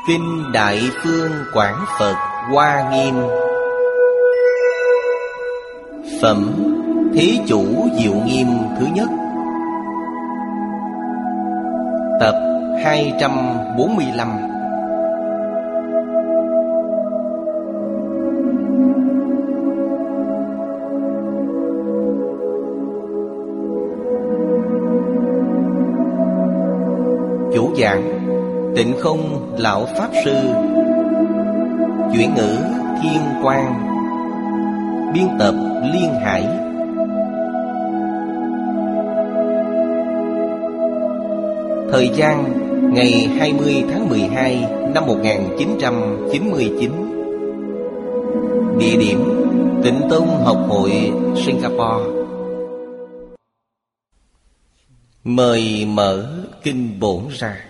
Kinh Đại Phương Quảng Phật Hoa Nghiêm. Phẩm Thí Chủ Diệu Nghiêm thứ nhất. Tập 245. Chủ giảng Tịnh Không Lão Pháp Sư. Chuyển ngữ Thiên Quang. Biên tập Liên Hải. Thời gian ngày 20 tháng 12 năm 1999. Địa điểm Tịnh Tông Học hội Singapore. Mời mở kinh bổn ra.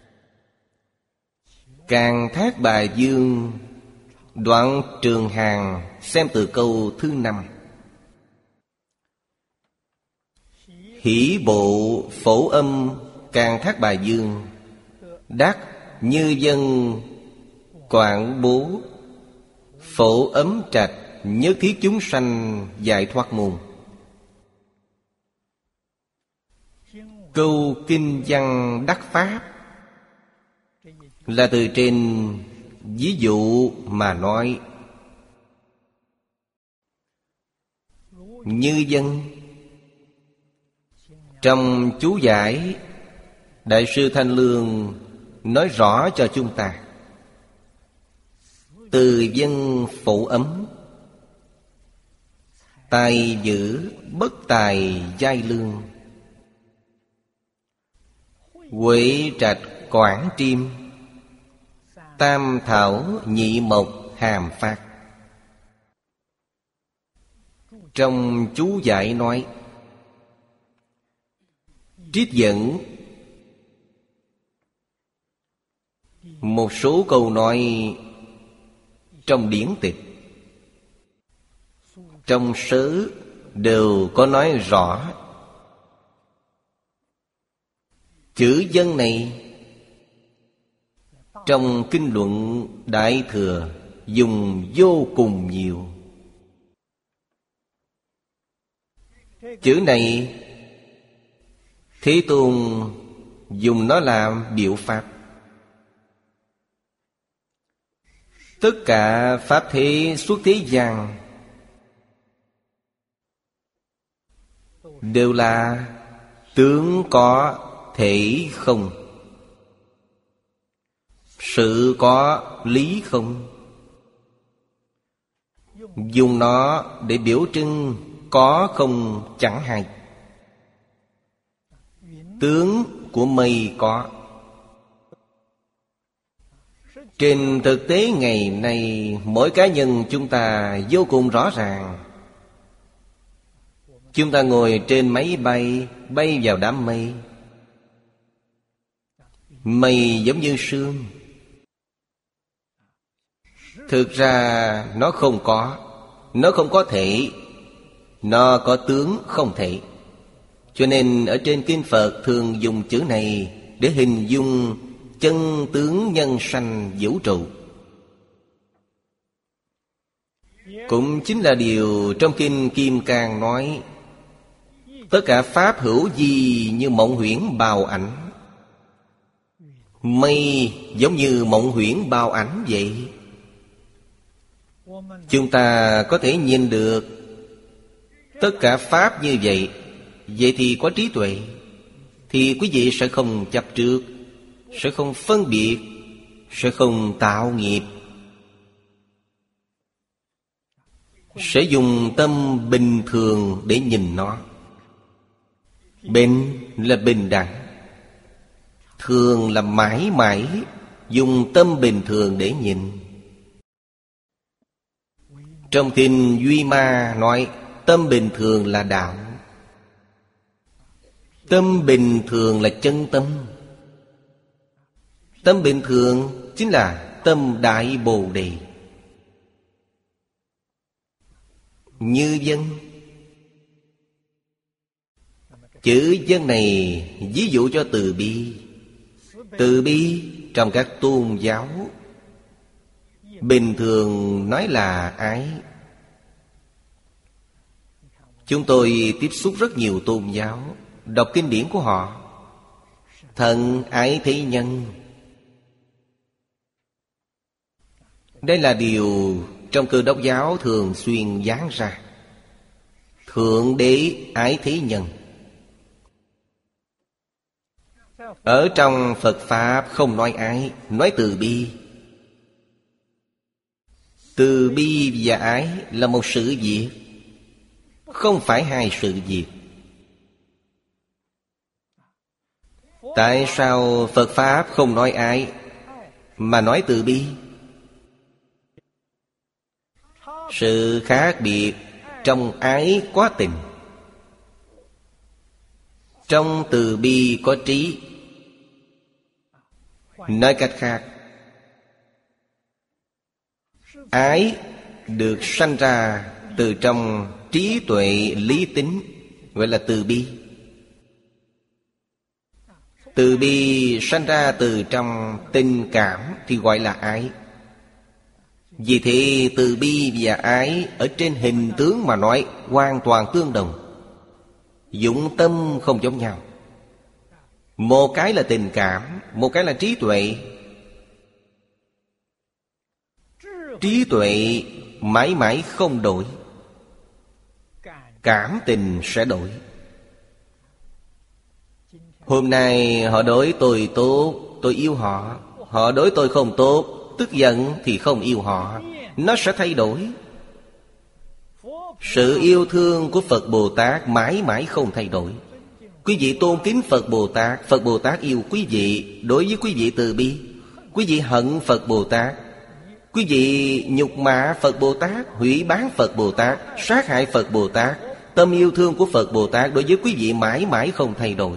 Càng Thác Bà Dương, đoạn Trường Hàng, xem từ câu thứ 5. Hỷ bộ phổ âm Càng Thác Bà Dương, đắc như dân quảng bố, phổ ấm trạch nhất thiết chúng sanh giải thoát môn. Câu kinh văn đắc pháp là từ trên ví dụ mà nói. Như dân, trong chú giải, Đại sư Thanh Lương nói rõ cho chúng ta. Từ dân phổ ấm, tài giữ bất tài giai lương, huệ trạch quảng triêm, tam thảo nhị mộc hàm phát. Trong chú giải nói, trích dẫn một số câu nói trong điển tịch, trong sớ đều có nói rõ. Chữ dân này trong kinh luận Đại Thừa dùng vô cùng nhiều. Chữ này Thế Tôn dùng nó làm biểu pháp. Tất cả pháp thế xuất thế gian đều là tướng có thể không, sự có lý không. Dùng nó để biểu trưng có không chẳng hay. Tướng của mây có. Trên thực tế ngày nay, mỗi cá nhân chúng ta vô cùng rõ ràng. Chúng ta ngồi trên máy bay, bay vào đám mây. Mây giống như sương. Thực ra nó không có. Nó không có thể. Nó có tướng không thể. Cho nên ở trên kinh Phật thường dùng chữ này để hình dung chân tướng nhân sanh vũ trụ. Cũng chính là điều trong kinh Kim Cang nói: tất cả pháp hữu vi như mộng huyễn bào ảnh. Mây giống như mộng huyễn bào ảnh vậy. Chúng ta có thể nhìn được tất cả pháp như vậy. Vậy thì có trí tuệ, thì quý vị sẽ không chấp trước, sẽ không phân biệt, sẽ không tạo nghiệp, sẽ dùng tâm bình thường để nhìn nó. Bình là bình đẳng, thường là mãi mãi, dùng tâm bình thường để nhìn. Trong kinh Duy Ma nói tâm bình thường là đạo. Tâm bình thường là chân tâm. Tâm bình thường chính là tâm Đại Bồ Đề. Như dân, chữ dân này ví dụ cho từ bi. Từ bi trong các tôn giáo bình thường nói là ái. Chúng tôi tiếp xúc rất nhiều tôn giáo, đọc kinh điển của họ. Thân ái thế nhân. Đây là điều trong Cơ Đốc giáo thường xuyên giảng ra. Thượng đế ái thế nhân. Ở trong Phật Pháp không nói ái, nói từ bi. Từ bi và ái là một sự việc, không phải hai sự việc. Tại sao Phật Pháp không nói ái mà nói từ bi? Sự khác biệt trong ái có tình, trong từ bi có trí. Nói cách khác, ái được sanh ra từ trong trí tuệ lý tính, gọi là từ bi. Từ bi sanh ra từ trong tình cảm thì gọi là ái. Vì thế từ bi và ái ở trên hình tướng mà nói hoàn toàn tương đồng. Dụng tâm không giống nhau. Một cái là tình cảm, một cái là trí tuệ. Trí tuệ mãi mãi không đổi, cảm tình sẽ đổi. Hôm nay họ đối tôi tốt, tôi yêu họ. Họ đối tôi không tốt, tức giận thì không yêu họ. Nó sẽ thay đổi. Sự yêu thương của Phật Bồ Tát mãi mãi không thay đổi. Quý vị tôn kính Phật Bồ Tát yêu quý vị. Đối với quý vị từ bi. Quý vị hận Phật Bồ Tát, quý vị nhục mạ Phật Bồ Tát, hủy báng Phật Bồ Tát, sát hại Phật Bồ Tát. Tâm yêu thương của Phật Bồ Tát đối với quý vị mãi mãi không thay đổi.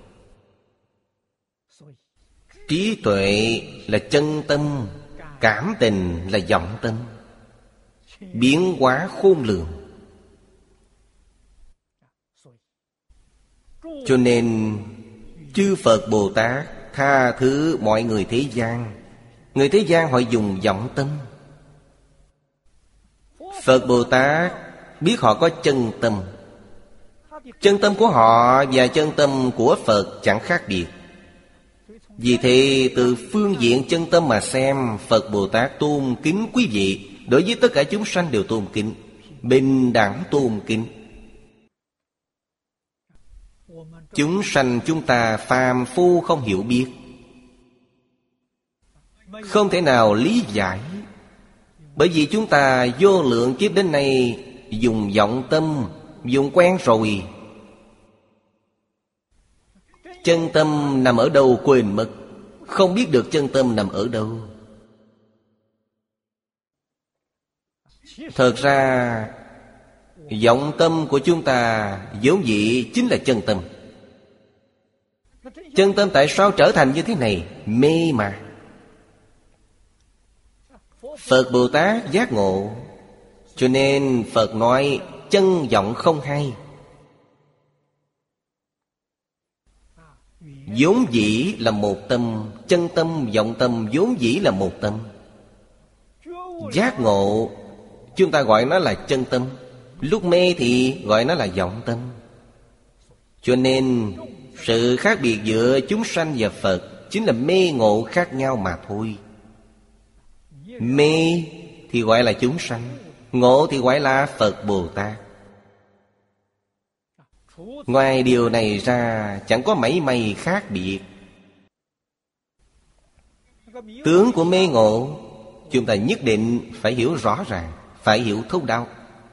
Trí tuệ là chân tâm, cảm tình là vọng tâm, biến hóa khôn lường. Cho nên chư Phật Bồ Tát tha thứ mọi người thế gian. Người thế gian họ dùng vọng tâm. Phật Bồ Tát biết họ có chân tâm. Chân tâm của họ và chân tâm của Phật chẳng khác biệt. Vì thế từ phương diện chân tâm mà xem, Phật Bồ Tát tôn kính quý vị. Đối với tất cả chúng sanh đều tôn kính, bình đẳng tôn kính. Chúng sanh chúng ta phàm phu không hiểu biết, không thể nào lý giải. Bởi vì chúng ta vô lượng kiếp đến nay dùng vọng tâm, dùng quen rồi. Chân tâm nằm ở đâu quên mất, không biết được chân tâm nằm ở đâu. Thật ra vọng tâm của chúng ta vốn dĩ chính là chân tâm. Chân tâm tại sao trở thành như thế này? Mê mà. Phật Bồ Tát giác ngộ, cho nên Phật nói chân vọng không hay. Vốn dĩ là một tâm. Chân tâm, vọng tâm vốn dĩ là một tâm. Giác ngộ chúng ta gọi nó là chân tâm. Lúc mê thì gọi nó là vọng tâm. Cho nên sự khác biệt giữa chúng sanh và Phật chính là mê ngộ khác nhau mà thôi. Mê thì gọi là chúng sanh, ngộ thì gọi là Phật Bồ Tát. Ngoài điều này ra chẳng có mảy may khác biệt. Tướng của mê ngộ chúng ta nhất định phải hiểu rõ ràng, phải hiểu thấu đáo.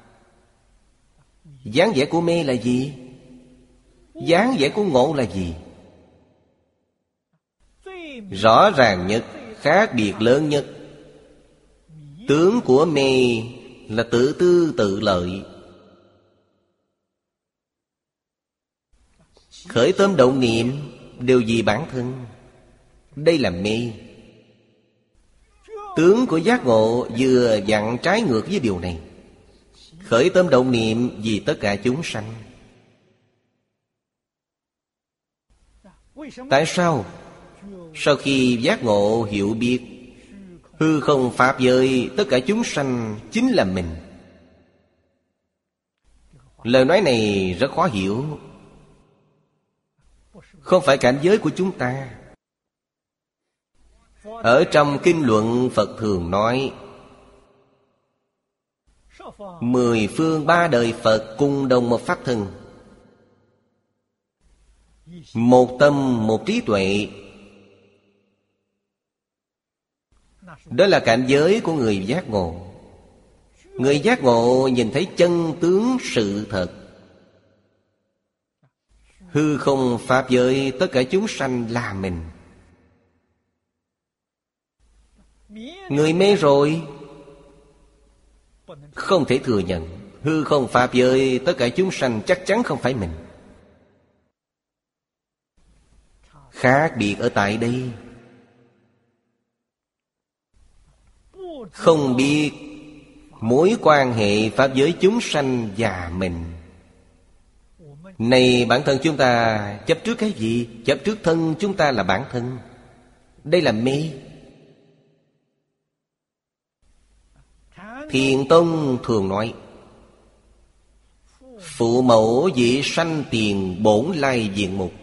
Dáng vẻ của mê là gì? Dáng vẻ của ngộ là gì? Rõ ràng nhất, khác biệt lớn nhất. Tướng của mê là tự tư tự lợi, khởi tâm động niệm đều vì bản thân. Đây là mê. Tướng của giác ngộ vừa vặn trái ngược với điều này. Khởi tâm động niệm vì tất cả chúng sanh. Tại sao? Sau khi giác ngộ hiểu biết hư không pháp giới tất cả chúng sanh chính là mình. Lời nói này rất khó hiểu. Không phải cảnh giới của chúng ta. Ở trong kinh luận Phật thường nói 10 phương 3 đời Phật cùng đồng một pháp thân, một tâm một trí tuệ. Đó là cảnh giới của người giác ngộ. Người giác ngộ nhìn thấy chân tướng sự thật. Hư không pháp giới tất cả chúng sanh là mình. Người mê rồi không thể thừa nhận hư không pháp giới tất cả chúng sanh chắc chắn không phải mình. Khác biệt ở tại đây. Không biết mối quan hệ pháp giới chúng sanh và mình. Này bản thân chúng ta chấp trước cái gì? Chấp trước thân chúng ta là bản thân. Đây là mê. Thiền Tông thường nói phụ mẫu dĩ sanh tiền bổn lai diện mục.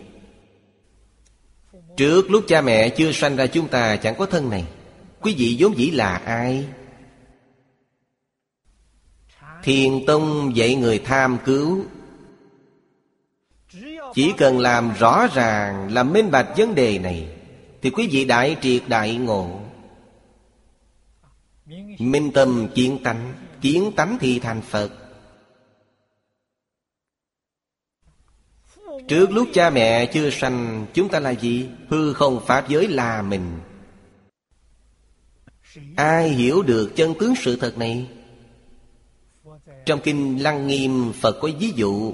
Trước lúc cha mẹ chưa sanh ra chúng ta chẳng có thân này. Quý vị vốn dĩ là ai? Thiền Tông dạy người tham cứu. Chỉ cần làm rõ ràng, làm minh bạch vấn đề này thì quý vị đại triệt đại ngộ. Minh tâm kiến tánh thì thành Phật. Trước lúc cha mẹ chưa sanh, chúng ta là gì? Hư không pháp giới là mình. Ai hiểu được chân tướng sự thật này? Trong kinh Lăng Nghiêm Phật có ví dụ,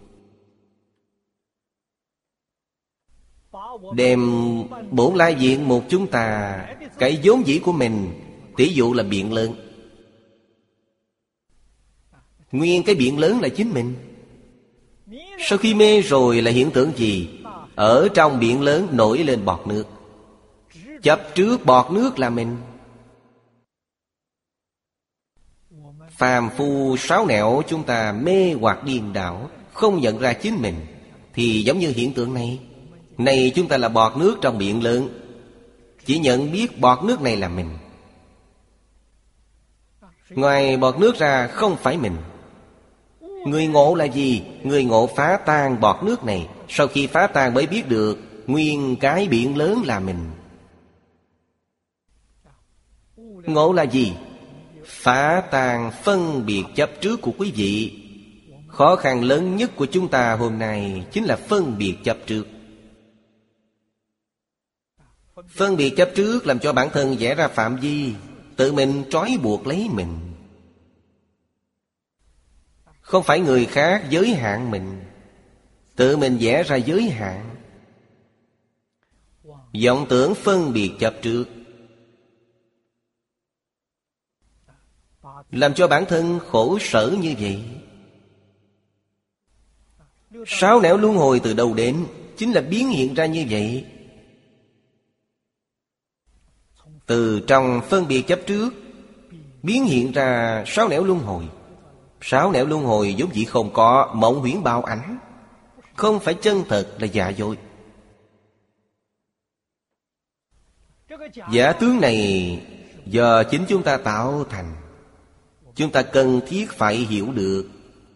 đem bổn lai diện một chúng ta, cái vốn dĩ của mình, tỷ dụ là biển lớn. Nguyên cái biển lớn là chính mình. Sau khi mê rồi là hiện tượng gì? Ở trong biển lớn nổi lên bọt nước. Chấp trước bọt nước là mình. Phàm phu sáu nẻo chúng ta mê hoặc điên đảo, không nhận ra chính mình, thì giống như hiện tượng này. Này chúng ta là bọt nước trong biển lớn, chỉ nhận biết bọt nước này là mình. Ngoài bọt nước ra không phải mình. Người ngộ là gì? Người ngộ phá tan bọt nước này. Sau khi phá tan mới biết được nguyên cái biển lớn là mình. Ngộ là gì? Phá tan phân biệt chấp trước của quý vị. Khó khăn lớn nhất của chúng ta hôm nay chính là phân biệt chấp trước. Phân biệt chấp trước làm cho bản thân vẽ ra phạm vi, tự mình trói buộc lấy mình. Không phải người khác giới hạn mình, tự mình vẽ ra giới hạn. Vọng tưởng phân biệt chấp trước, làm cho bản thân khổ sở như vậy. Sáu nẻo luân hồi từ đâu đến? Chính là biến hiện ra như vậy. Từ trong phân biệt chấp trước biến hiện ra sáu nẻo luân hồi. Sáu nẻo luân hồi vốn dĩ không có, mộng huyễn bao ảnh, không phải chân thật, là giả dối. Giả tướng này do chính chúng ta tạo thành. Chúng ta cần thiết phải hiểu được.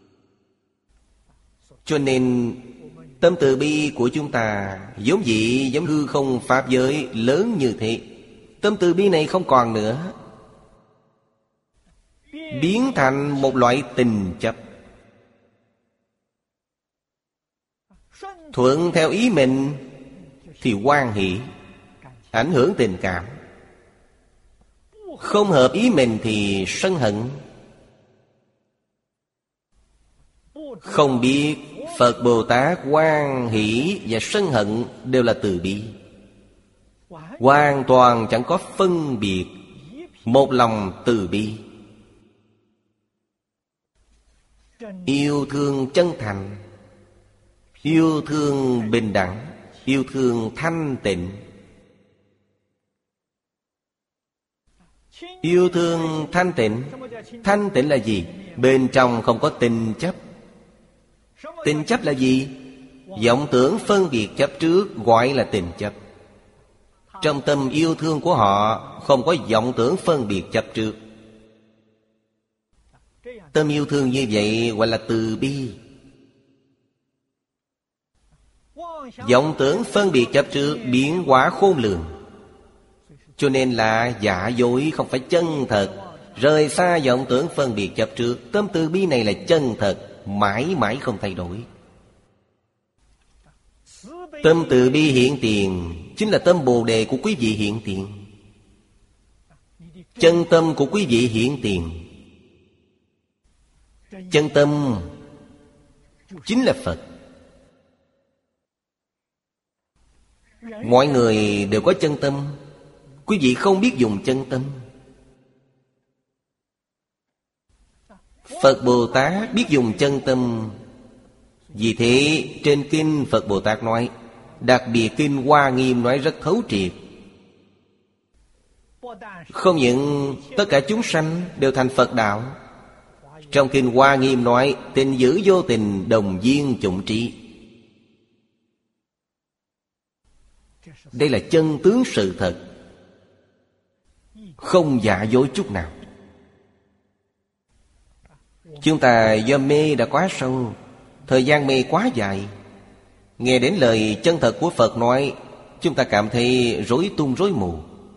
Cho nên tâm từ bi của chúng ta vốn dĩ giống hư không pháp giới lớn như thế. Tâm từ bi này không còn nữa, biến thành một loại tình chấp. Thuận theo ý mình thì hoan hỷ, ảnh hưởng tình cảm. Không hợp ý mình thì sân hận. Không biết Phật Bồ Tát hoan hỷ và sân hận đều là từ bi, hoàn toàn chẳng có phân biệt, một lòng từ bi. Yêu thương chân thành, yêu thương bình đẳng, yêu thương thanh tịnh, Yêu thương thanh tịnh. Thanh tịnh là gì? Bên trong không có tình chấp. Tình chấp là gì? Vọng tưởng phân biệt chấp trước gọi là tình chấp. Trong tâm yêu thương của họ không có vọng tưởng phân biệt chấp trước. Tâm yêu thương như vậy gọi là từ bi. Vọng tưởng phân biệt chấp trước biến hóa khôn lường. Cho nên là giả dối, không phải chân thật. Rời xa vọng tưởng phân biệt chấp trước. Tâm từ bi này là chân thật, mãi mãi không thay đổi. Tâm từ bi hiện tiền chính là tâm Bồ Đề của quý vị hiện tiền. Chân tâm của quý vị hiện tiền. Chân tâm chính là Phật. Mọi người đều có chân tâm. Quý vị không biết dùng chân tâm. Phật Bồ Tát biết dùng chân tâm. Vì thế trên kinh Phật Bồ Tát nói, đặc biệt kinh Hoa Nghiêm nói rất thấu triệt. Không những tất cả chúng sanh đều thành Phật đạo. Trong kinh Hoa Nghiêm nói, tình dữ vô tình đồng viên chủng trí. Đây là chân tướng sự thật, không giả dối chút nào. Chúng ta do mê đã quá sâu, thời gian mê quá dài. Nghe đến lời chân thật của Phật nói, chúng ta cảm thấy rối tung rối mù,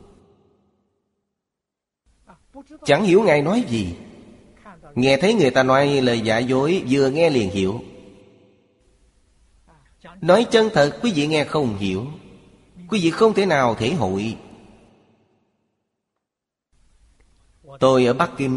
chẳng hiểu Ngài nói gì. Nghe thấy người ta nói lời giả dối, vừa nghe liền hiểu. Nói chân thật quý vị nghe không hiểu, quý vị không thể nào thể hội. Tôi ở Bắc Kinh,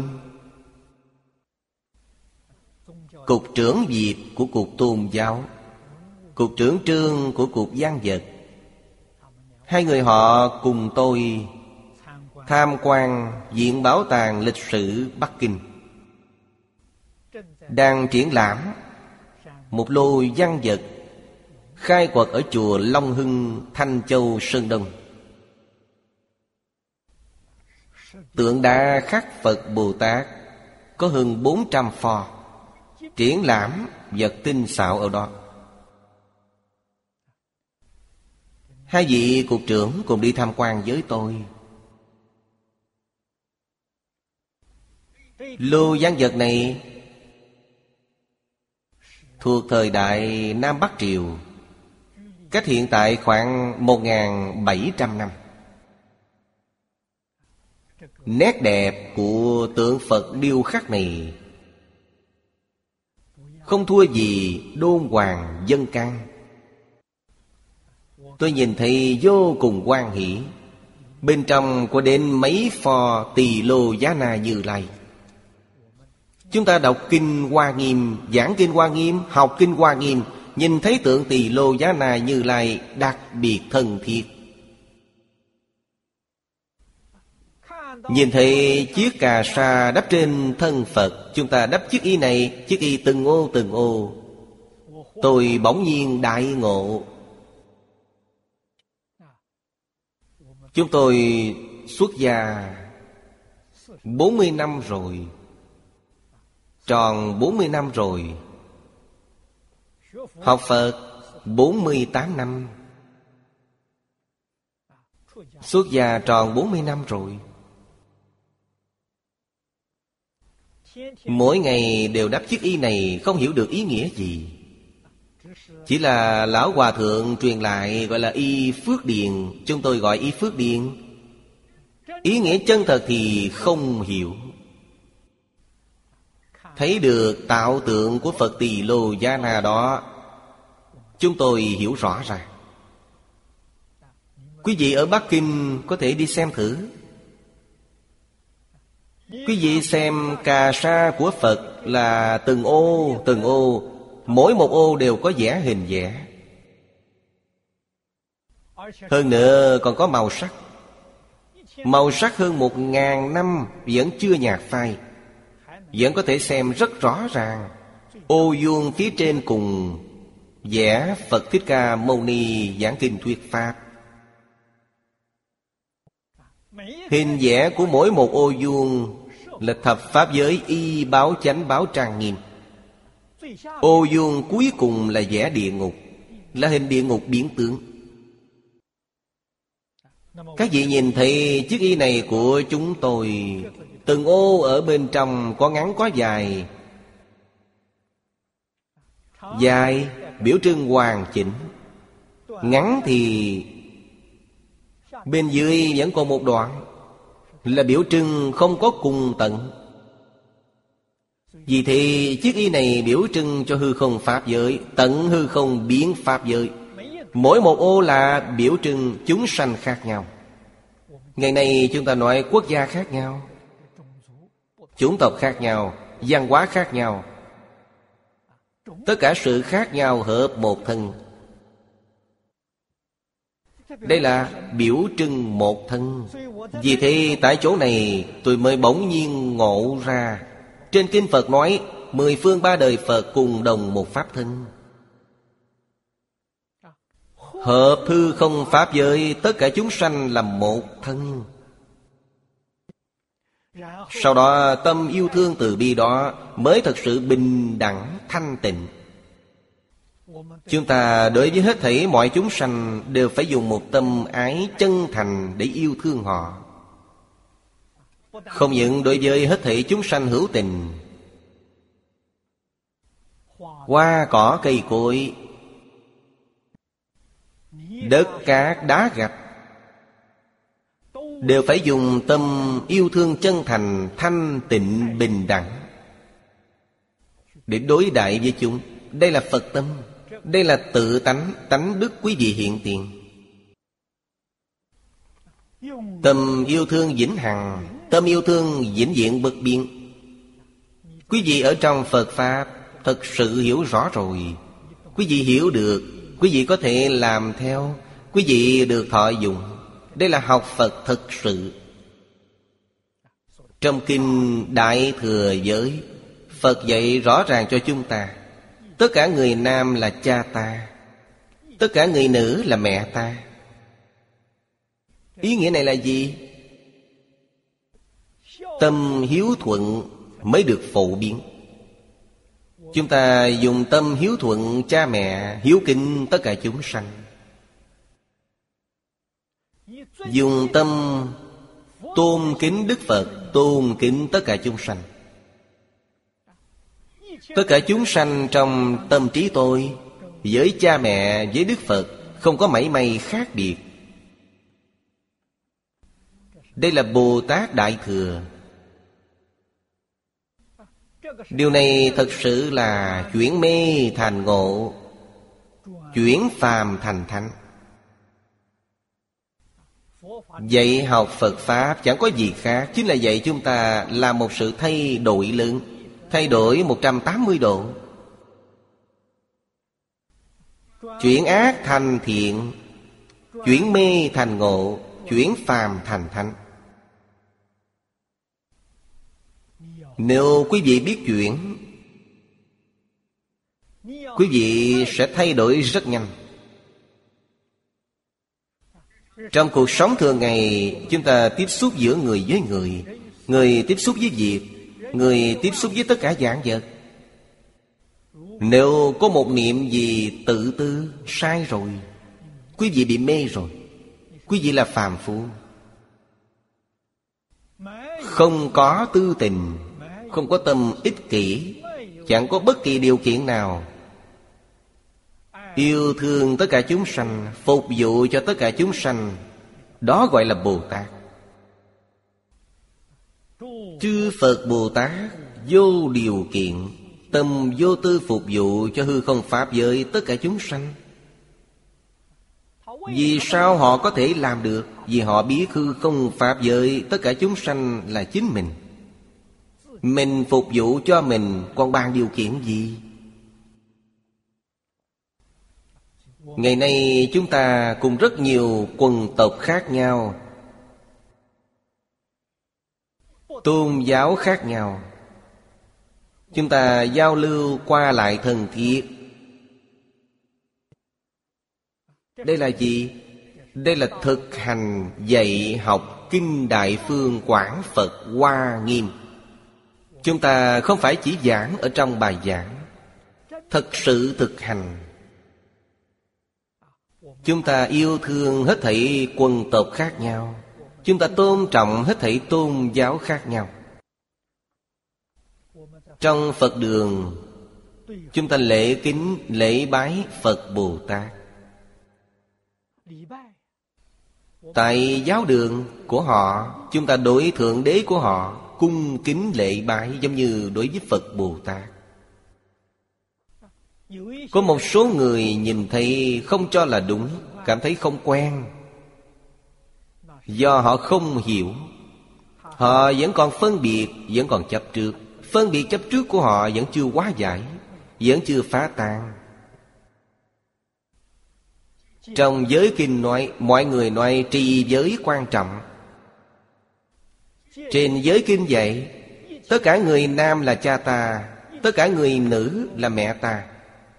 cục trưởng Việt của cục tôn giáo, cục trưởng Trương của cục văn vật. Hai người họ cùng tôi tham quan Viện Bảo tàng Lịch sử Bắc Kinh. Đang triển lãm một lô văn vật khai quật ở chùa Long Hưng, Thanh Châu, Sơn Đông. Tượng đá khắc Phật Bồ Tát có hơn 400 pho. Triển lãm vật tinh xảo ở đó. Hai vị cục trưởng cùng đi tham quan với tôi. Lô văn vật này thuộc thời đại Nam Bắc Triều, cách hiện tại khoảng 1700 năm. Nét đẹp của tượng Phật điêu khắc này không thua gì đôn hoàng dân can. Tôi nhìn thấy vô cùng hoan hỷ. Bên trong có đến mấy pho Tỳ Lô Giá Na Như Lai. Chúng ta đọc kinh Hoa Nghiêm, giảng kinh Hoa Nghiêm, học kinh Hoa Nghiêm, nhìn thấy tượng Tỳ Lô Giá Na Như Lai đặc biệt thân thiết. Nhìn thấy chiếc cà sa đắp trên thân Phật, chúng ta đắp chiếc y này, chiếc y từng ô từng ô. Tôi bỗng nhiên đại ngộ. Chúng tôi xuất gia 40 năm rồi, tròn 40 năm rồi. Học Phật 48 năm, xuất gia tròn 40 năm rồi. Mỗi ngày đều đắp chiếc y này, không hiểu được ý nghĩa gì. Chỉ là Lão Hòa Thượng truyền lại gọi là y Phước Điền. Chúng tôi gọi y Phước Điền. Ý nghĩa chân thật thì không hiểu. Thấy được tạo tượng của Phật Tỳ Lô Giá Na đó, chúng tôi hiểu rõ ra. Quý vị ở Bắc Kinh có thể đi xem thử. Quý vị xem cà sa của Phật là từng ô, mỗi một ô đều có vẽ hình vẽ. Hơn nữa còn có màu sắc. Màu sắc hơn 1000 năm vẫn chưa nhạt phai, vẫn có thể xem rất rõ ràng. Ô vuông phía trên cùng vẽ Phật Thích Ca Mâu Ni giảng kinh thuyết pháp. Hình vẽ của mỗi một ô vuông là thập pháp giới y báo chánh báo trang nghiêm. Ô vuông cuối cùng là vẽ địa ngục, là hình địa ngục biến tướng. Các vị nhìn thấy chiếc y này của chúng tôi, từng ô ở bên trong có ngắn có dài. Dài biểu trưng hoàn chỉnh, ngắn thì bên dưới vẫn còn một đoạn, là biểu trưng không có cùng tận. Vì thế chiếc y này biểu trưng cho hư không pháp giới, tận hư không biến pháp giới. Mỗi một ô là biểu trưng chúng sanh khác nhau. Ngày nay chúng ta nói quốc gia khác nhau, chủng tộc khác nhau, văn hóa khác nhau, tất cả sự khác nhau hợp một thân. Đây là biểu trưng một thân. Vì thế tại chỗ này tôi mới bỗng nhiên ngộ ra, trên kinh Phật nói 10 phương 3 đời Phật cùng đồng một pháp thân. Hợp hư không pháp giới, tất cả chúng sanh là một thân. Sau đó tâm yêu thương từ bi đó mới thật sự bình đẳng thanh tịnh. Chúng ta đối với hết thảy mọi chúng sanh đều phải dùng một tâm ái chân thành để yêu thương họ. Không những đối với hết thảy chúng sanh hữu tình, hoa cỏ cây cối, đất cát đá gạch, đều phải dùng tâm yêu thương chân thành, thanh tịnh, bình đẳng để đối đãi với chúng. Đây là Phật tâm, đây là tự tánh, tánh đức quý vị hiện tiền. Tâm yêu thương vĩnh hằng, tâm yêu thương vĩnh viễn bất biến. Quý vị ở trong Phật Pháp thật sự hiểu rõ rồi. Quý vị hiểu được, quý vị có thể làm theo, quý vị được thọ dụng. Đây là học Phật thực sự. Trong kinh Đại Thừa Giới, Phật dạy rõ ràng cho chúng ta, tất cả người nam là cha ta, tất cả người nữ là mẹ ta. Ý nghĩa này là gì? Tâm hiếu thuận mới được phổ biến. Chúng ta dùng tâm hiếu thuận cha mẹ, hiếu kính tất cả chúng sanh. Dùng tâm tôn kính Đức Phật, tôn kính tất cả chúng sanh. Tất cả chúng sanh trong tâm trí tôi, với cha mẹ, với Đức Phật không có mảy may khác biệt. Đây là Bồ Tát Đại Thừa. Điều này thật sự là chuyển mê thành ngộ, chuyển phàm thành thánh. Dạy học Phật Pháp chẳng có gì khác, chính là dạy chúng ta làm một sự thay đổi lớn, thay đổi 180 độ. Chuyển ác thành thiện, chuyển mê thành ngộ, chuyển phàm thành thánh. Nếu quý vị biết chuyển, quý vị sẽ thay đổi rất nhanh. Trong cuộc sống thường ngày, chúng ta tiếp xúc giữa người với người, người tiếp xúc với việc, người tiếp xúc với tất cả vạn vật. Nếu có một niệm gì tự tư, sai rồi, quý vị bị mê rồi. Quý vị là phàm phu, không có tư tình, không có tâm ích kỷ, chẳng có bất kỳ điều kiện nào. Yêu thương tất cả chúng sanh, phục vụ cho tất cả chúng sanh, đó gọi là Bồ Tát. Chư Phật Bồ Tát vô điều kiện, tâm vô tư phục vụ cho hư không pháp giới tất cả chúng sanh. Vì sao họ có thể làm được? Vì họ biết hư không pháp giới tất cả chúng sanh là chính mình. Mình phục vụ cho mình, còn bàn điều kiện gì? Ngày nay chúng ta cùng rất nhiều quần tộc khác nhau, tôn giáo khác nhau, chúng ta giao lưu qua lại thân thiết. Đây là gì? Đây là thực hành dạy học Kinh Đại Phương Quảng Phật Hoa Nghiêm. Chúng ta không phải chỉ giảng ở trong bài giảng, thật sự thực hành. Chúng ta yêu thương hết thảy quần tộc khác nhau, chúng ta tôn trọng hết thảy tôn giáo khác nhau. Trong Phật đường, chúng ta lễ kính, lễ bái Phật Bồ Tát. Tại giáo đường của họ, chúng ta đối Thượng Đế của họ cung kính lễ bái giống như đối với Phật Bồ Tát. Có một số người nhìn thấy không cho là đúng, cảm thấy không quen. Do họ không hiểu, họ vẫn còn phân biệt, vẫn còn chấp trước. Phân biệt chấp trước của họ vẫn chưa hóa giải, vẫn chưa phá tan. Trong giới kinh nói, mọi người nói trì giới quan trọng. Trên giới kinh dạy, tất cả người nam là cha ta, tất cả người nữ là mẹ ta.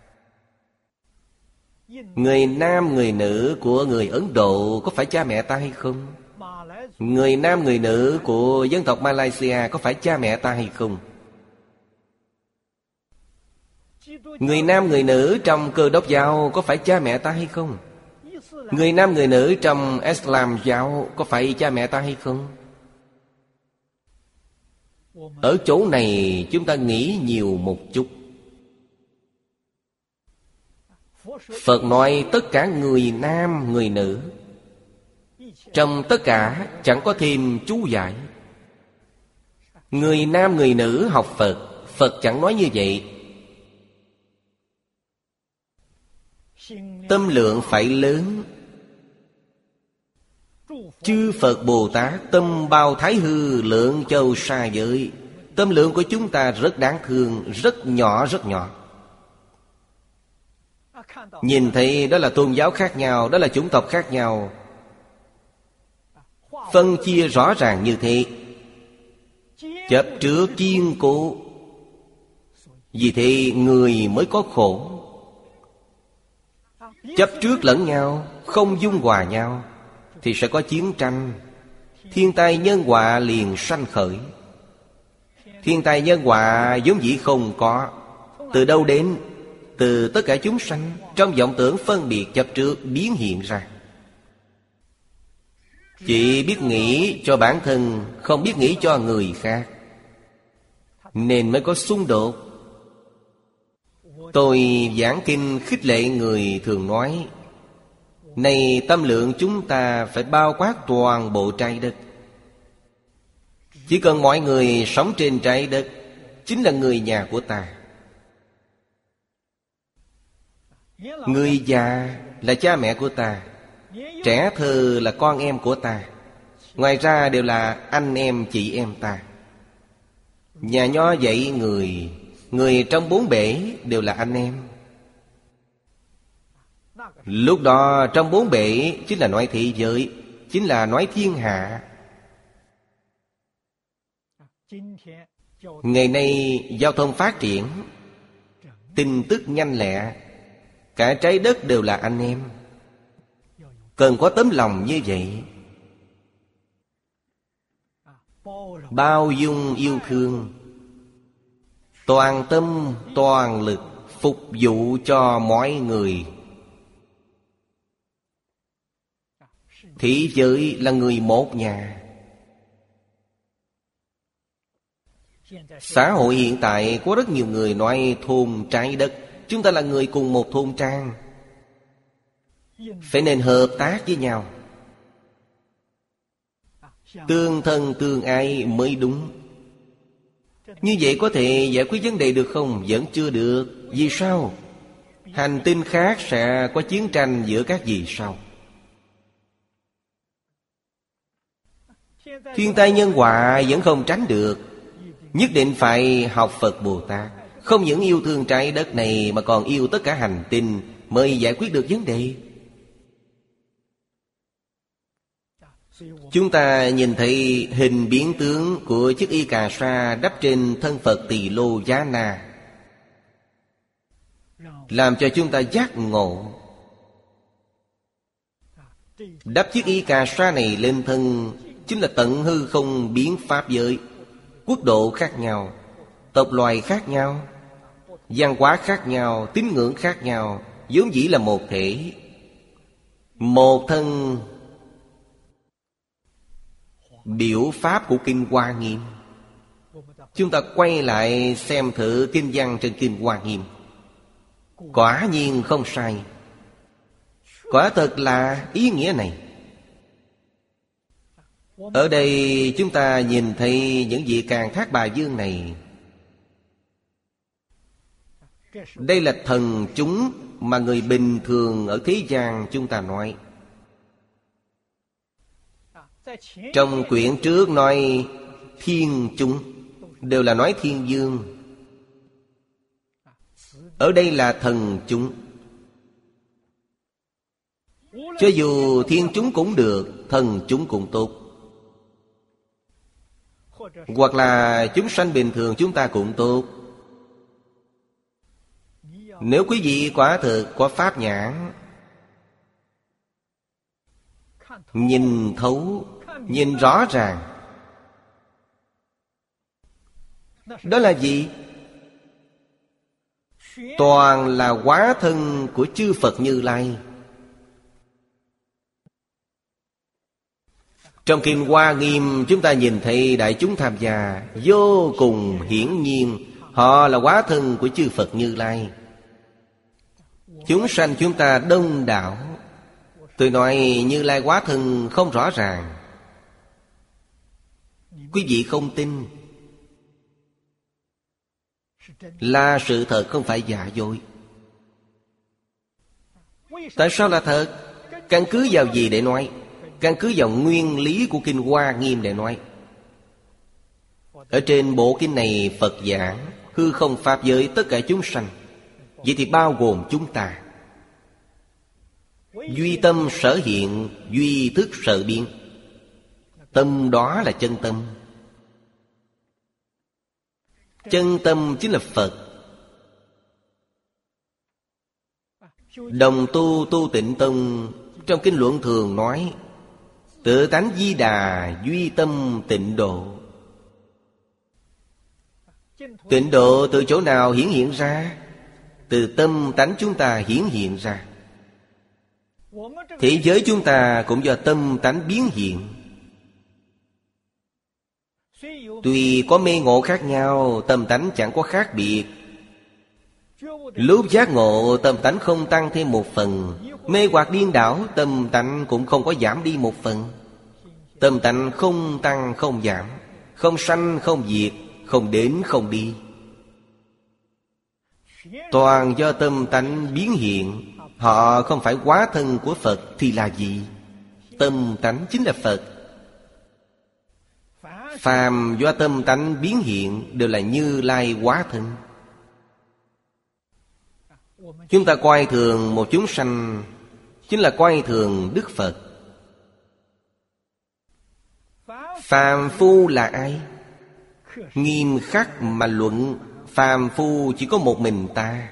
Người nam, người nữ của người Ấn Độ có phải cha mẹ ta hay không? Người nam, người nữ của dân tộc Malaysia có phải cha mẹ ta hay không? Người nam, người nữ trong Cơ Đốc giáo có phải cha mẹ ta hay không? Người nam, người nữ trong Islam giáo có phải cha mẹ ta hay không? Ở chỗ này chúng ta nghĩ nhiều một chút. Phật nói tất cả người nam, người nữ. Trong tất cả chẳng có thêm chú giải. Người nam, người nữ học Phật, Phật chẳng nói như vậy. Tâm lượng phải lớn. Chư Phật Bồ Tát tâm bao thái hư, lượng châu sa giới. Tâm lượng của chúng ta rất đáng thương, rất nhỏ rất nhỏ. Nhìn thấy đó là tôn giáo khác nhau, đó là chủng tộc khác nhau, phân chia rõ ràng như thế, chấp trước kiên cố. Vì thế người mới có khổ. Chấp trước lẫn nhau, không dung hòa nhau, thì sẽ có chiến tranh. Thiên tai nhân họa liền sanh khởi. Thiên tai nhân họa vốn dĩ không có. Từ đâu đến? Từ tất cả chúng sanh trong vọng tưởng phân biệt chấp trước biến hiện ra. Chỉ biết nghĩ cho bản thân, không biết nghĩ cho người khác, nên mới có xung đột. Tôi giảng kinh khích lệ người thường nói, này tâm lượng chúng ta phải bao quát toàn bộ trái đất. Chỉ cần mọi người sống trên trái đất chính là người nhà của ta. Người già là cha mẹ của ta, trẻ thơ là con em của ta, ngoài ra đều là anh em chị em ta. Nhà Nho dạy người trong bốn bể đều là anh em. Lúc đó trong bốn bể chính là nói thế giới, chính là nói thiên hạ. Ngày nay giao thông phát triển, tin tức nhanh lẹ, cả trái đất đều là anh em. Cần có tấm lòng như vậy, bao dung yêu thương, toàn tâm toàn lực phục vụ cho mọi người. Thế giới là người một nhà. Xã hội hiện tại có rất nhiều người nói thôn trái đất. Chúng ta là người cùng một thôn trang, phải nên hợp tác với nhau, tương thân tương ái mới đúng. Như vậy có thể giải quyết vấn đề được không? Vẫn chưa được. Vì sao? Hành tinh khác sẽ có chiến tranh giữa các vì sao? Thiên tai nhân họa vẫn không tránh được. Nhất định phải học Phật Bồ Tát. Không những yêu thương trái đất này mà còn yêu tất cả hành tinh mới giải quyết được vấn đề. Chúng ta nhìn thấy hình biến tướng của chiếc y cà sa đắp trên thân Phật Tỳ Lô Giá Na, làm cho chúng ta giác ngộ. Đắp chiếc y cà sa này lên thân chính là tận hư không biến pháp giới. Quốc độ khác nhau, tộc loài khác nhau, văn hóa khác nhau, tín ngưỡng khác nhau, vốn dĩ là một thể, một thân. Biểu pháp của Kinh Hoa Nghiêm, chúng ta quay lại xem thử kinh văn trên Kinh Hoa Nghiêm. Quả nhiên không sai, quả thật là ý nghĩa này. Ở đây chúng ta nhìn thấy những vị Càn Thác Bà Vương này, đây là thần chúng mà người bình thường ở thế gian chúng ta nói. Trong quyển trước nói thiên chúng, đều là nói thiên vương. Ở đây là thần chúng. Cho dù thiên chúng cũng được, thần chúng cũng tốt. Hoặc là chúng sanh bình thường chúng ta cũng tốt. Nếu quý vị quả thực có pháp nhãn, nhìn thấu, nhìn rõ ràng, đó là gì? Toàn là hóa thân của chư Phật Như Lai. Trong Kinh Hoa Nghiêm chúng ta nhìn thấy đại chúng tham gia vô cùng hiển nhiên, họ là hóa thân của chư Phật Như Lai. Chúng sanh chúng ta đông đảo. Tôi nói Như Lai hóa thân không rõ ràng, quý vị không tin, là sự thật, không phải giả dối. Tại sao là thật? Căn cứ vào gì để nói? Căn cứ vào nguyên lý của Kinh Hoa Nghiêm để nói. Ở trên bộ kinh này Phật giảng hư không pháp giới tất cả chúng sanh, vậy thì bao gồm chúng ta. Duy tâm sở hiện, duy thức sở biến. Tâm đó là chân tâm. Chân tâm chính là Phật. Đồng Tu Tu Tịnh Tông trong Kinh Luận Thường nói tự tánh Di Đà, duy tâm tịnh độ. Tịnh độ từ chỗ nào hiển hiện ra? Từ tâm tánh chúng ta hiển hiện ra. Thế giới chúng ta cũng do tâm tánh biến hiện. Tuy có mê ngộ khác nhau, tâm tánh chẳng có khác biệt. Lúc giác ngộ, tâm tánh không tăng thêm một phần. Mê hoặc điên đảo, tâm tánh cũng không có giảm đi một phần. Tâm tánh không tăng không giảm, không sanh không diệt, không đến không đi. Toàn do tâm tánh biến hiện. Họ không phải hóa thân của Phật thì là gì? Tâm tánh chính là Phật. Phàm do tâm tánh biến hiện đều là Như Lai hóa thân. Chúng ta coi thường một chúng sanh, chính là coi thường Đức Phật. Phàm phu là ai? Nghiêm khắc mà luận, phàm phu chỉ có một mình ta.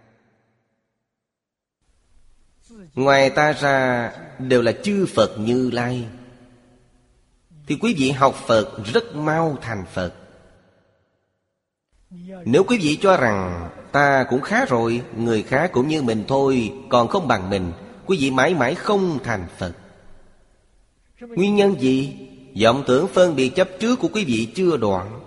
Ngoài ta ra đều là chư Phật Như Lai. Thì quý vị học Phật rất mau thành Phật. Nếu quý vị cho rằng ta cũng khá rồi, người khác cũng như mình thôi, còn không bằng mình, quý vị mãi mãi không thành Phật. Nguyên nhân gì? Vọng tưởng phân biệt chấp trước của quý vị chưa đoạn.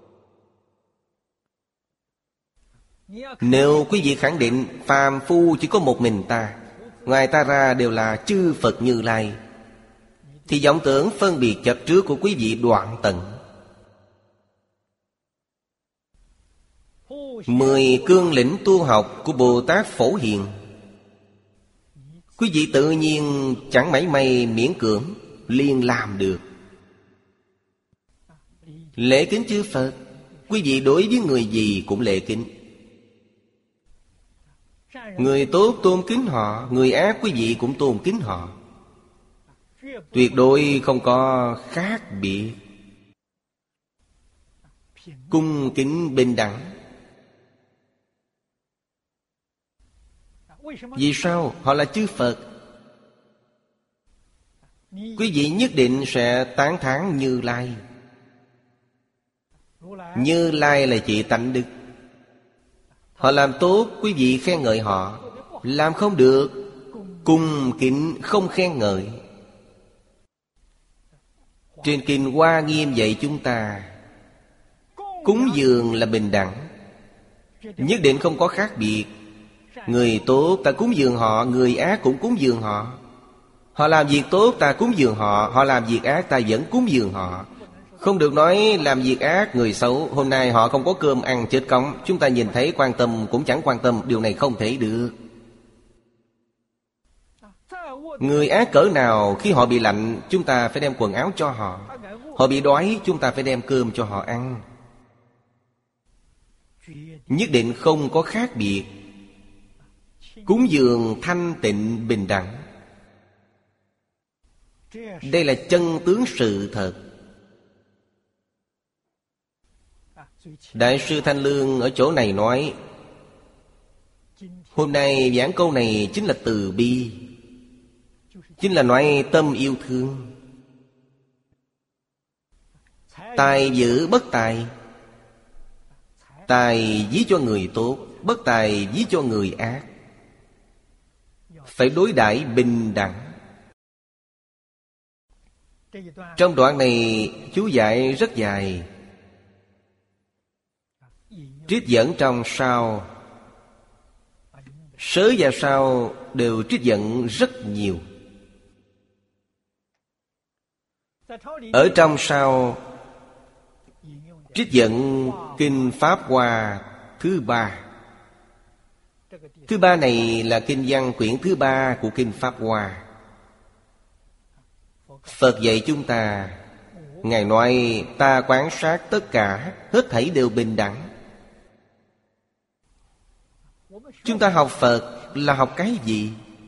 Nếu quý vị khẳng định phàm phu chỉ có một mình ta, ngoài ta ra đều là chư Phật Như Lai, thì vọng tưởng phân biệt chấp trước của quý vị đoạn tận. 10 cương lĩnh tu học của Bồ Tát Phổ Hiền, quý vị tự nhiên chẳng mảy may miễn cưỡng liền làm được. Lễ kính chư Phật, quý vị đối với người gì cũng lễ kính. Người tốt tôn kính họ, người ác quý vị cũng tôn kính họ. Tuyệt đối không có khác biệt, cung kính bình đẳng. Vì sao? Họ là chư Phật. quý vị nhất định sẽ tán thán Như Lai. Như Lai là chỉ tánh đức. Họ làm tốt, quý vị khen ngợi họ. Làm không được, cung kính không khen ngợi. Trên kinh Hoa Nghiêm dạy chúng ta, cúng dường là bình đẳng, nhất định không có khác biệt. Người tốt ta cúng dường họ, người ác cũng cúng dường họ. Họ làm việc tốt ta cúng dường họ, họ làm việc ác ta vẫn cúng dường họ. Không được nói làm việc ác người xấu, hôm nay họ không có cơm ăn chết cống, chúng ta nhìn thấy quan tâm cũng chẳng quan tâm. Điều này không thể được. Người ác cỡ nào, khi họ bị lạnh chúng ta phải đem quần áo cho họ. Họ bị đói chúng ta phải đem cơm cho họ ăn. Nhất định không có khác biệt. Cúng dường thanh tịnh bình đẳng. Đây là chân tướng sự thật. Đại sư Thanh Lương ở chỗ này nói, hôm nay giảng câu này chính là từ bi, chính là nói tâm yêu thương. Tài giữ bất tài, tài ví cho người tốt, bất tài ví cho người ác. Phải đối đãi bình đẳng. Trong đoạn này chú giải rất dài, trích dẫn trong sao, sớ và sao đều trích dẫn rất nhiều. Ở trong sao trích dẫn kinh Pháp Hoa thứ 3. Thứ 3 này là kinh văn quyển thứ 3 của kinh Pháp Hoa. Phật dạy chúng ta, Ngài nói ta quan sát tất cả, hết thảy đều bình đẳng. Chúng ta học Phật là học cái gì?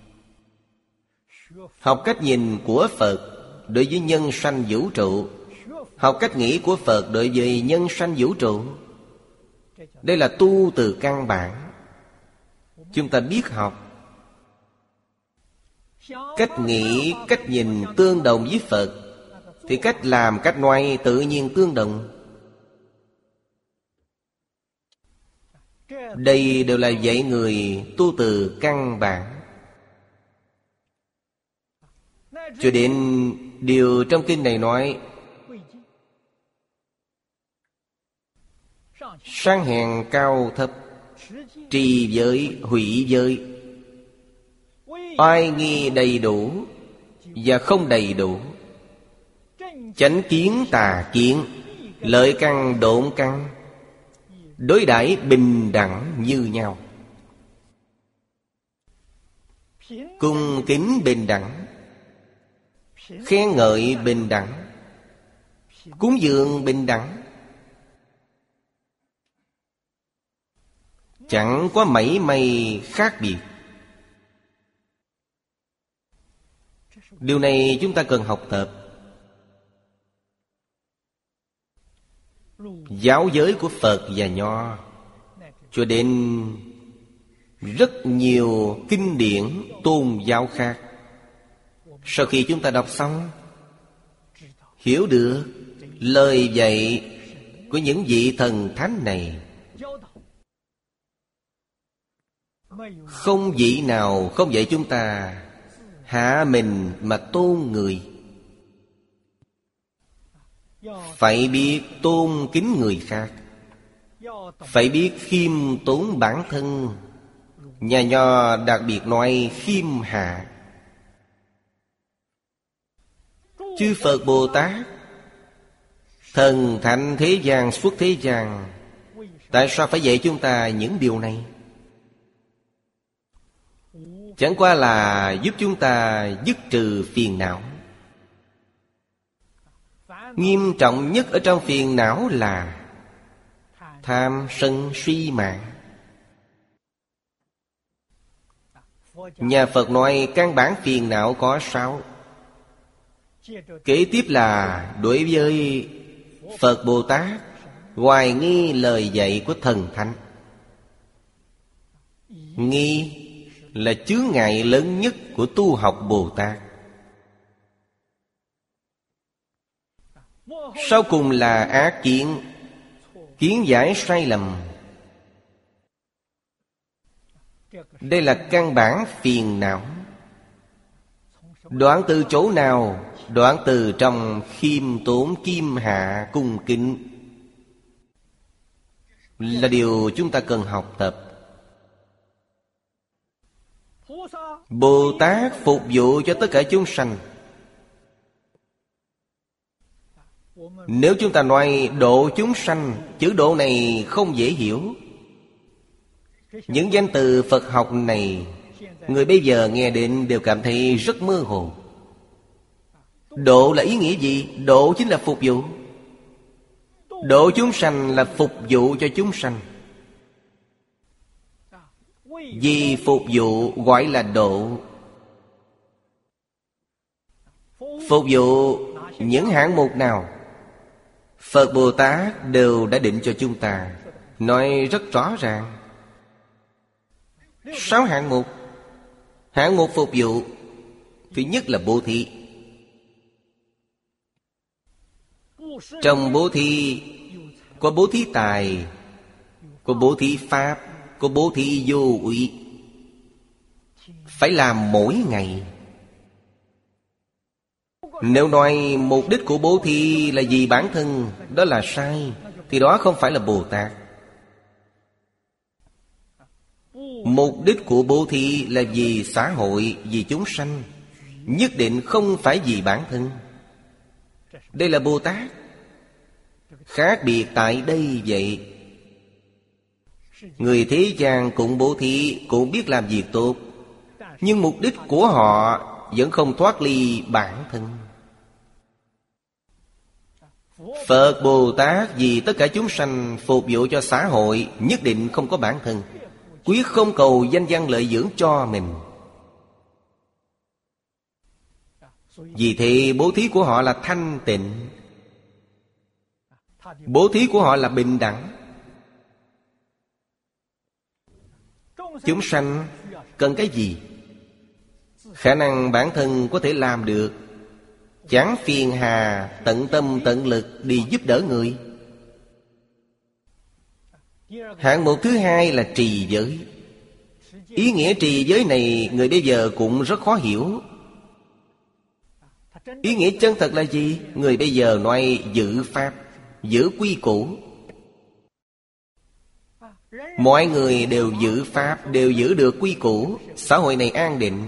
Học cách nhìn của Phật đối với nhân sanh vũ trụ, học cách nghĩ của Phật đối với nhân sanh vũ trụ. Đây là tu từ căn bản. Chúng ta biết học. Cách nghĩ, cách nhìn tương đồng với Phật, thì cách làm, cách nói tự nhiên tương đồng. Đây đều là dạy người tu từ căn bản. Cho đến điều trong kinh này nói, sang hèn cao thấp, trì giới hủy giới, oai nghi đầy đủ và không đầy đủ, chánh kiến tà kiến, lợi căn độn căn, đối đãi bình đẳng như nhau. Cung kính bình đẳng, khen ngợi bình đẳng, cúng dường bình đẳng. Chẳng có mảy may khác biệt. Điều này chúng ta cần học tập. Giáo giới của Phật và Nho, cho đến rất nhiều kinh điển tôn giáo khác, sau khi chúng ta đọc xong, hiểu được lời dạy của những vị thần thánh này, không vị nào không dạy chúng ta hạ mình mà tôn người. Phải biết tôn kính người khác, phải biết khiêm tốn bản thân. Nhà Nho đặc biệt nói khiêm hạ. Chư Phật Bồ Tát thần thánh thế gian, xuất thế gian, tại sao phải dạy chúng ta những điều này? Chẳng qua là giúp chúng ta dứt trừ phiền não. Nghiêm trọng nhất ở trong phiền não là tham sân si mạng. Nhà Phật nói căn bản phiền não có 6. Kế tiếp là đối với Phật Bồ Tát hoài nghi lời dạy của thần thánh. Nghi là chướng ngại lớn nhất của tu học Bồ Tát. Sau cùng là ác kiến, kiến giải sai lầm. Đây là căn bản phiền não. Đoạn từ chỗ nào? Đoạn từ trong khiêm tốn kim hạ cung kính, là điều chúng ta cần học tập. Bồ Tát phục vụ cho tất cả chúng sanh. Nếu chúng ta nói độ chúng sanh, chữ độ này không dễ hiểu. Những danh từ Phật học này, người bây giờ nghe đến đều cảm thấy rất mơ hồ. Độ là ý nghĩa gì? Độ chính là phục vụ. Độ chúng sanh là phục vụ cho chúng sanh. Vì phục vụ gọi là độ. Phục vụ những hạng mục nào? Phật Bồ Tát đều đã định cho chúng ta, nói rất rõ ràng. 6 hạng mục. Hạng mục phục vụ thứ nhất là bố thí. Trong bố thí có bố thí tài, có bố thí pháp, có bố thí vô úy. Phải làm mỗi ngày. Nếu nói mục đích của bố thí là vì bản thân, đó là sai. Thì đó không phải là Bồ Tát. Mục đích của bố thí là vì xã hội, vì chúng sanh, nhất định không phải vì bản thân. Đây là Bồ Tát. Khác biệt tại đây vậy. Người thế gian cũng bố thí, cũng biết làm việc tốt, nhưng mục đích của họ vẫn không thoát ly bản thân. Phật Bồ Tát vì tất cả chúng sanh, phục vụ cho xã hội, nhất định không có bản thân, quyết không cầu danh văn lợi dưỡng cho mình. Vì thế bố thí của họ là thanh tịnh. Bố thí của họ là bình đẳng. Chúng sanh cần cái gì? Khả năng bản thân có thể làm được, chẳng phiền hà, tận tâm tận lực đi giúp đỡ người. Hạng mục thứ hai là trì giới. Ý nghĩa trì giới này người bây giờ cũng rất khó hiểu. Ý nghĩa chân thật là gì? Người bây giờ nói giữ pháp, giữ quy củ. Mọi người đều giữ pháp, đều giữ được quy củ, xã hội này an định.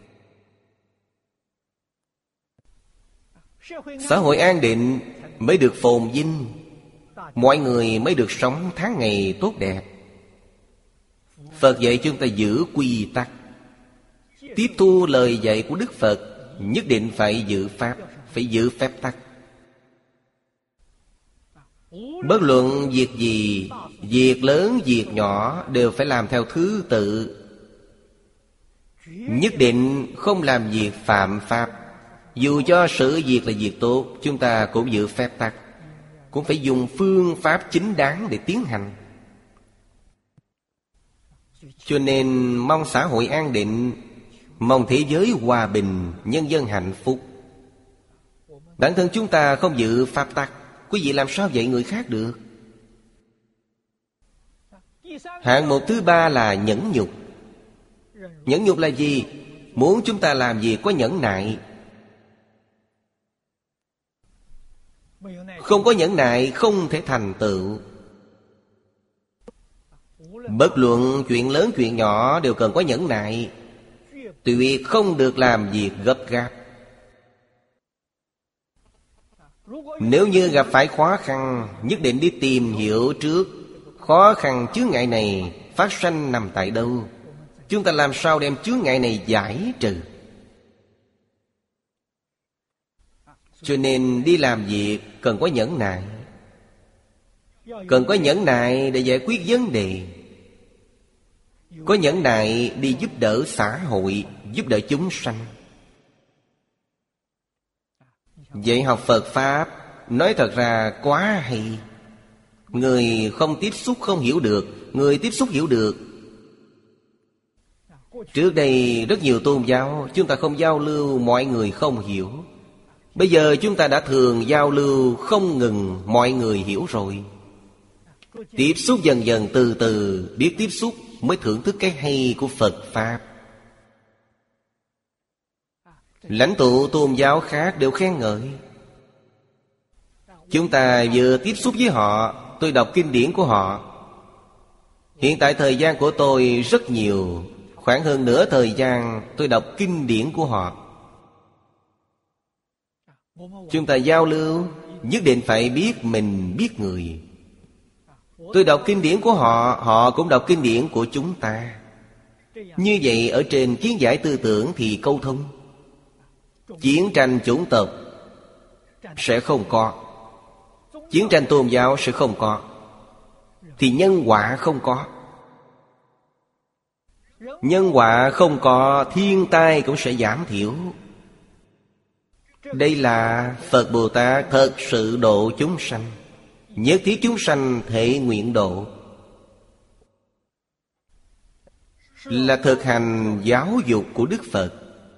Xã hội an định mới được phồn vinh, mọi người mới được sống tháng ngày tốt đẹp. Phật dạy chúng ta giữ quy tắc. Tiếp thu lời dạy của Đức Phật, nhất định phải giữ pháp, phải giữ phép tắc. Bất luận việc gì, việc lớn, việc nhỏ đều phải làm theo thứ tự. Nhất định không làm việc phạm pháp. Dù cho sự việc là việc tốt, chúng ta cũng giữ phép tắc, cũng phải dùng phương pháp chính đáng để tiến hành. Cho nên mong xã hội an định, mong thế giới hòa bình, nhân dân hạnh phúc. Bản thân chúng ta không giữ pháp tắc, quý vị làm sao dạy người khác được? Hạng mục thứ ba là nhẫn nhục. Nhẫn nhục là gì? Muốn chúng ta làm gì có nhẫn nại. Không có nhẫn nại không thể thành tựu. Bất luận chuyện lớn chuyện nhỏ đều cần có nhẫn nại. Tuyệt không được làm việc gấp gáp. Nếu như gặp phải khó khăn, nhất định đi tìm hiểu trước khó khăn chướng ngại này phát sanh nằm tại đâu. Chúng ta làm sao đem chướng ngại này giải trừ. Cho nên đi làm việc cần có nhẫn nại. Cần có nhẫn nại để giải quyết vấn đề. Có nhẫn nại đi giúp đỡ xã hội, giúp đỡ chúng sanh. Dạy học Phật Pháp nói thật ra quá hay. Người không tiếp xúc không hiểu được, người tiếp xúc hiểu được. Trước đây rất nhiều tôn giáo chúng ta không giao lưu, mọi người không hiểu. Bây giờ chúng ta đã thường giao lưu không ngừng, mọi người hiểu rồi. Tiếp xúc dần dần, từ từ biết tiếp xúc mới thưởng thức cái hay của Phật Pháp. Lãnh tụ tôn giáo khác đều khen ngợi. Chúng ta vừa tiếp xúc với họ, tôi đọc kinh điển của họ. Hiện tại thời gian của tôi rất nhiều, khoảng hơn nửa thời gian tôi đọc kinh điển của họ. Chúng ta giao lưu nhất định phải biết mình biết người. Tôi đọc kinh điển của họ, họ cũng đọc kinh điển của chúng ta. Như vậy ở trên kiến giải tư tưởng thì câu thông. Chiến tranh chủng tộc sẽ không có, chiến tranh tôn giáo sẽ không có, thì nhân quả không có. Nhân quả không có, thiên tai cũng sẽ giảm thiểu. Đây là Phật Bồ Tát thật sự độ chúng sanh. Nhất thiết chúng sanh thể nguyện độ, là thực hành giáo dục của Đức Phật.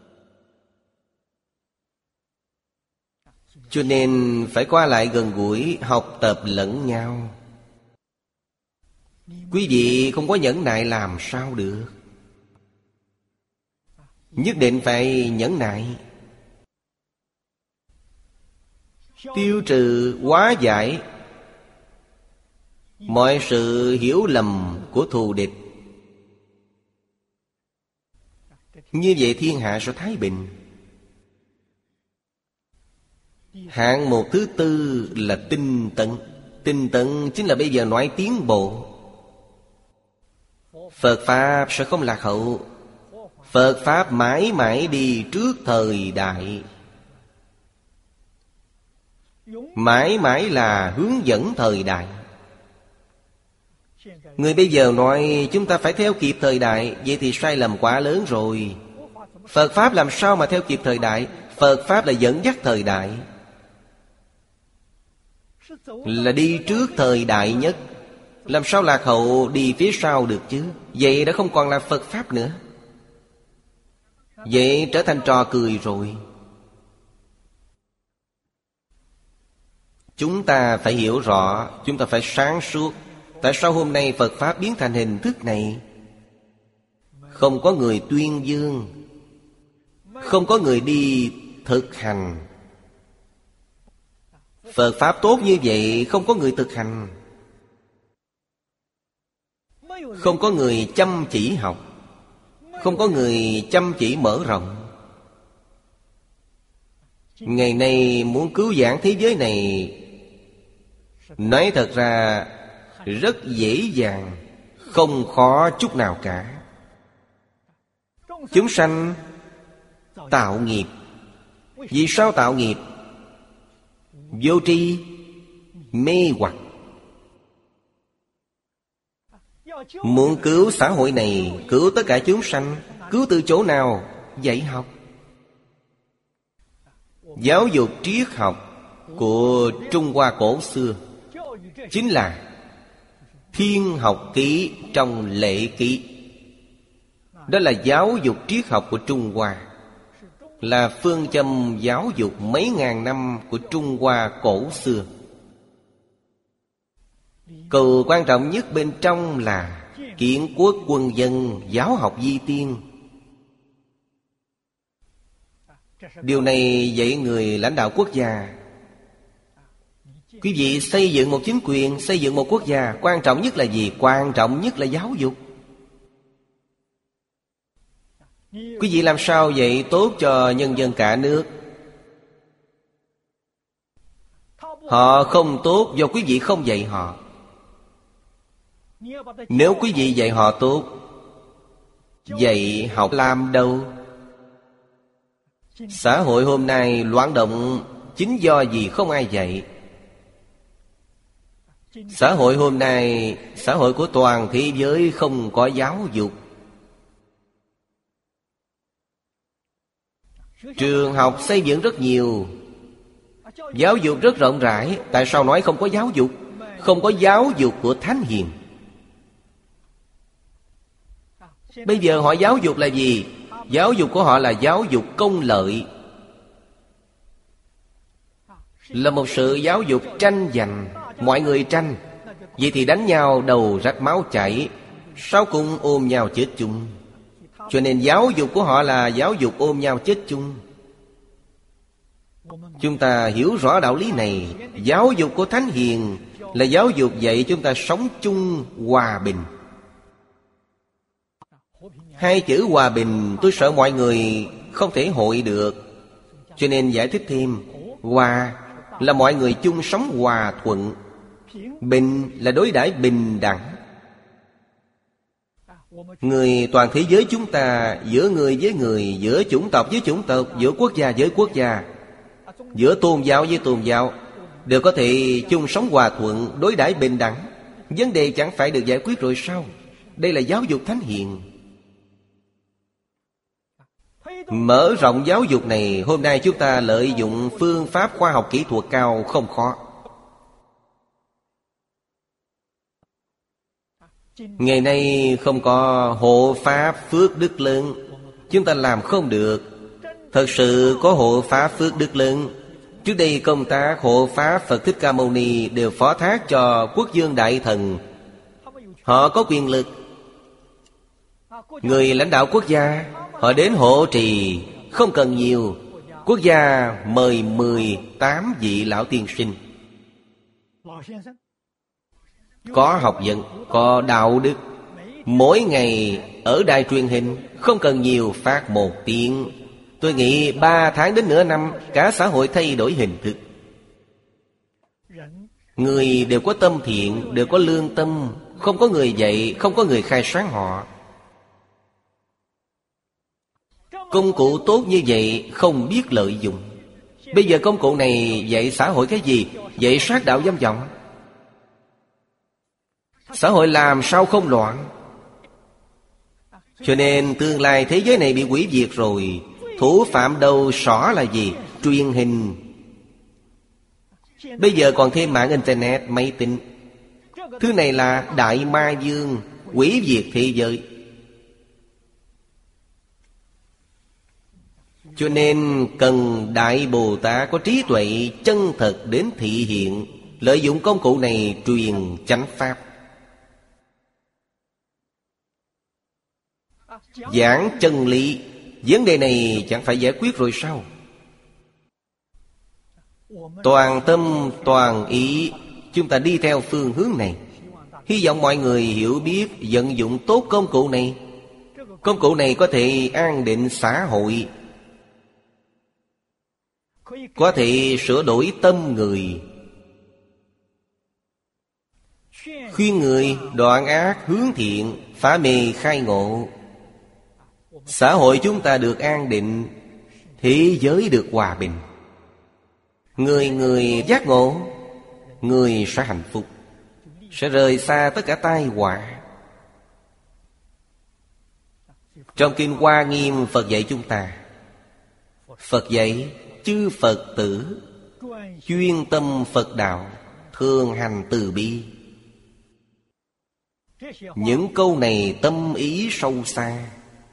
Cho nên phải qua lại gần gũi, học tập lẫn nhau. Quý vị không có nhẫn nại làm sao được. Nhất định phải nhẫn nại, tiêu trừ, hóa giải mọi sự hiểu lầm của thù địch. Như vậy thiên hạ sẽ thái bình. Hạng mục thứ tư là tinh tấn. Tinh tấn chính là bây giờ nói tiến bộ. Phật Pháp sẽ không lạc hậu. Phật Pháp mãi mãi đi trước thời đại, mãi mãi là hướng dẫn thời đại. Người bây giờ nói chúng ta phải theo kịp thời đại, vậy thì sai lầm quá lớn rồi. Phật Pháp làm sao mà theo kịp thời đại? Phật Pháp là dẫn dắt thời đại, là đi trước thời đại nhất. Làm sao lạc hậu đi phía sau được chứ? Vậy đã không còn là Phật Pháp nữa. Vậy trở thành trò cười rồi. Chúng ta phải hiểu rõ, chúng ta phải sáng suốt. Tại sao hôm nay Phật Pháp biến thành hình thức này? Không có người tuyên dương, không có người đi thực hành. Phật Pháp tốt như vậy, không có người thực hành, không có người chăm chỉ học, không có người chăm chỉ mở rộng. Ngày nay muốn cứu vãn thế giới này, nói thật ra rất dễ dàng, không khó chút nào cả. Chúng sanh tạo nghiệp. Vì sao tạo nghiệp? Vô tri, mê hoặc. Muốn cứu xã hội này, cứu tất cả chúng sanh, cứu từ chỗ nào? Dạy học. Giáo dục triết học của Trung Hoa cổ xưa chính là Thiên Học Ký trong Lễ Ký. Đó là giáo dục triết học của Trung Hoa, là phương châm giáo dục mấy ngàn năm của Trung Hoa cổ xưa. Câu quan trọng nhất bên trong là kiến quốc quân dân, giáo học vi tiên. Điều này dạy người lãnh đạo quốc gia. Quý vị xây dựng một chính quyền, xây dựng một quốc gia, quan trọng nhất là gì? Quan trọng nhất là giáo dục. Quý vị làm sao dạy tốt cho nhân dân cả nước? Họ không tốt do quý vị không dạy họ. Nếu quý vị dạy họ tốt, dạy học làm đâu? Xã hội hôm nay loạn động chính do gì không ai dạy. Xã hội hôm nay, xã hội của toàn thế giới không có giáo dục. Trường học xây dựng rất nhiều, giáo dục rất rộng rãi. Tại sao nói không có giáo dục? Không có giáo dục của thánh hiền. Bây giờ họ giáo dục là gì? Giáo dục của họ là giáo dục công lợi. là một sự giáo dục tranh giành. Mọi người tranh, vậy thì đánh nhau đầu rách máu chảy, sau cùng ôm nhau chết chung. Cho nên giáo dục của họ là giáo dục ôm nhau chết chung. Chúng ta hiểu rõ đạo lý này. Giáo dục của Thánh Hiền là giáo dục dạy chúng ta sống chung hòa bình. Hai chữ hòa bình tôi sợ mọi người không thể hội được, cho nên giải thích thêm. Hòa là mọi người chung sống hòa thuận, bình là đối đãi bình đẳng. Người toàn thế giới chúng ta, giữa người với người, giữa chủng tộc với chủng tộc, giữa quốc gia với quốc gia, giữa tôn giáo với tôn giáo, đều có thể chung sống hòa thuận, đối đãi bình đẳng. Vấn đề chẳng phải được giải quyết rồi sao? Đây là giáo dục Thánh Hiền. Mở rộng giáo dục này, hôm nay chúng ta lợi dụng phương pháp khoa học kỹ thuật cao không khó. Ngày nay không có hộ pháp phước đức lớn, chúng ta làm không được. Thật sự có hộ pháp phước đức lớn. Trước đây công tác hộ pháp Phật Thích Ca Mâu Ni đều phó thác cho quốc vương đại thần. Họ có quyền lực. Người lãnh đạo quốc gia, họ đến hộ trì, không cần nhiều. Quốc gia mời 18 vị lão tiên sinh, có học vấn, có đạo đức. Mỗi ngày ở đài truyền hình, không cần nhiều, phát 1 tiếng. Tôi nghĩ 3 tháng đến nửa năm, cả xã hội thay đổi hình thức. Người đều có tâm thiện, đều có lương tâm. Không có người dạy, không có người khai sáng họ. Công cụ tốt như vậy không biết lợi dụng. Bây giờ công cụ này dạy xã hội cái gì? Dạy sát đạo dâm vọng. Xã hội làm sao không loạn? Cho nên tương lai thế giới này bị hủy diệt rồi. Thủ phạm đầu sỏ là gì? Truyền hình. Bây giờ còn thêm mạng internet, máy tính. Thứ này là đại ma vương, hủy diệt thế giới. Cho nên cần Đại Bồ Tát có trí tuệ chân thật đến thị hiện, lợi dụng công cụ này truyền chánh pháp, giảng chân lý. Vấn đề này chẳng phải giải quyết rồi sao? Toàn tâm toàn ý chúng ta đi theo phương hướng này. Hy vọng mọi người hiểu biết vận dụng tốt công cụ này. Công cụ này có thể an định xã hội, có thể sửa đổi tâm người, khuyên người đoạn ác hướng thiện, phá mê khai ngộ. Xã hội chúng ta được an định, thế giới được hòa bình. Người người giác ngộ, người sẽ hạnh phúc, sẽ rời xa tất cả tai họa. Trong Kinh Hoa Nghiêm, Phật dạy chúng ta, Phật dạy chư Phật tử chuyên tâm Phật đạo, thường hành từ bi. Những câu này tâm ý sâu xa,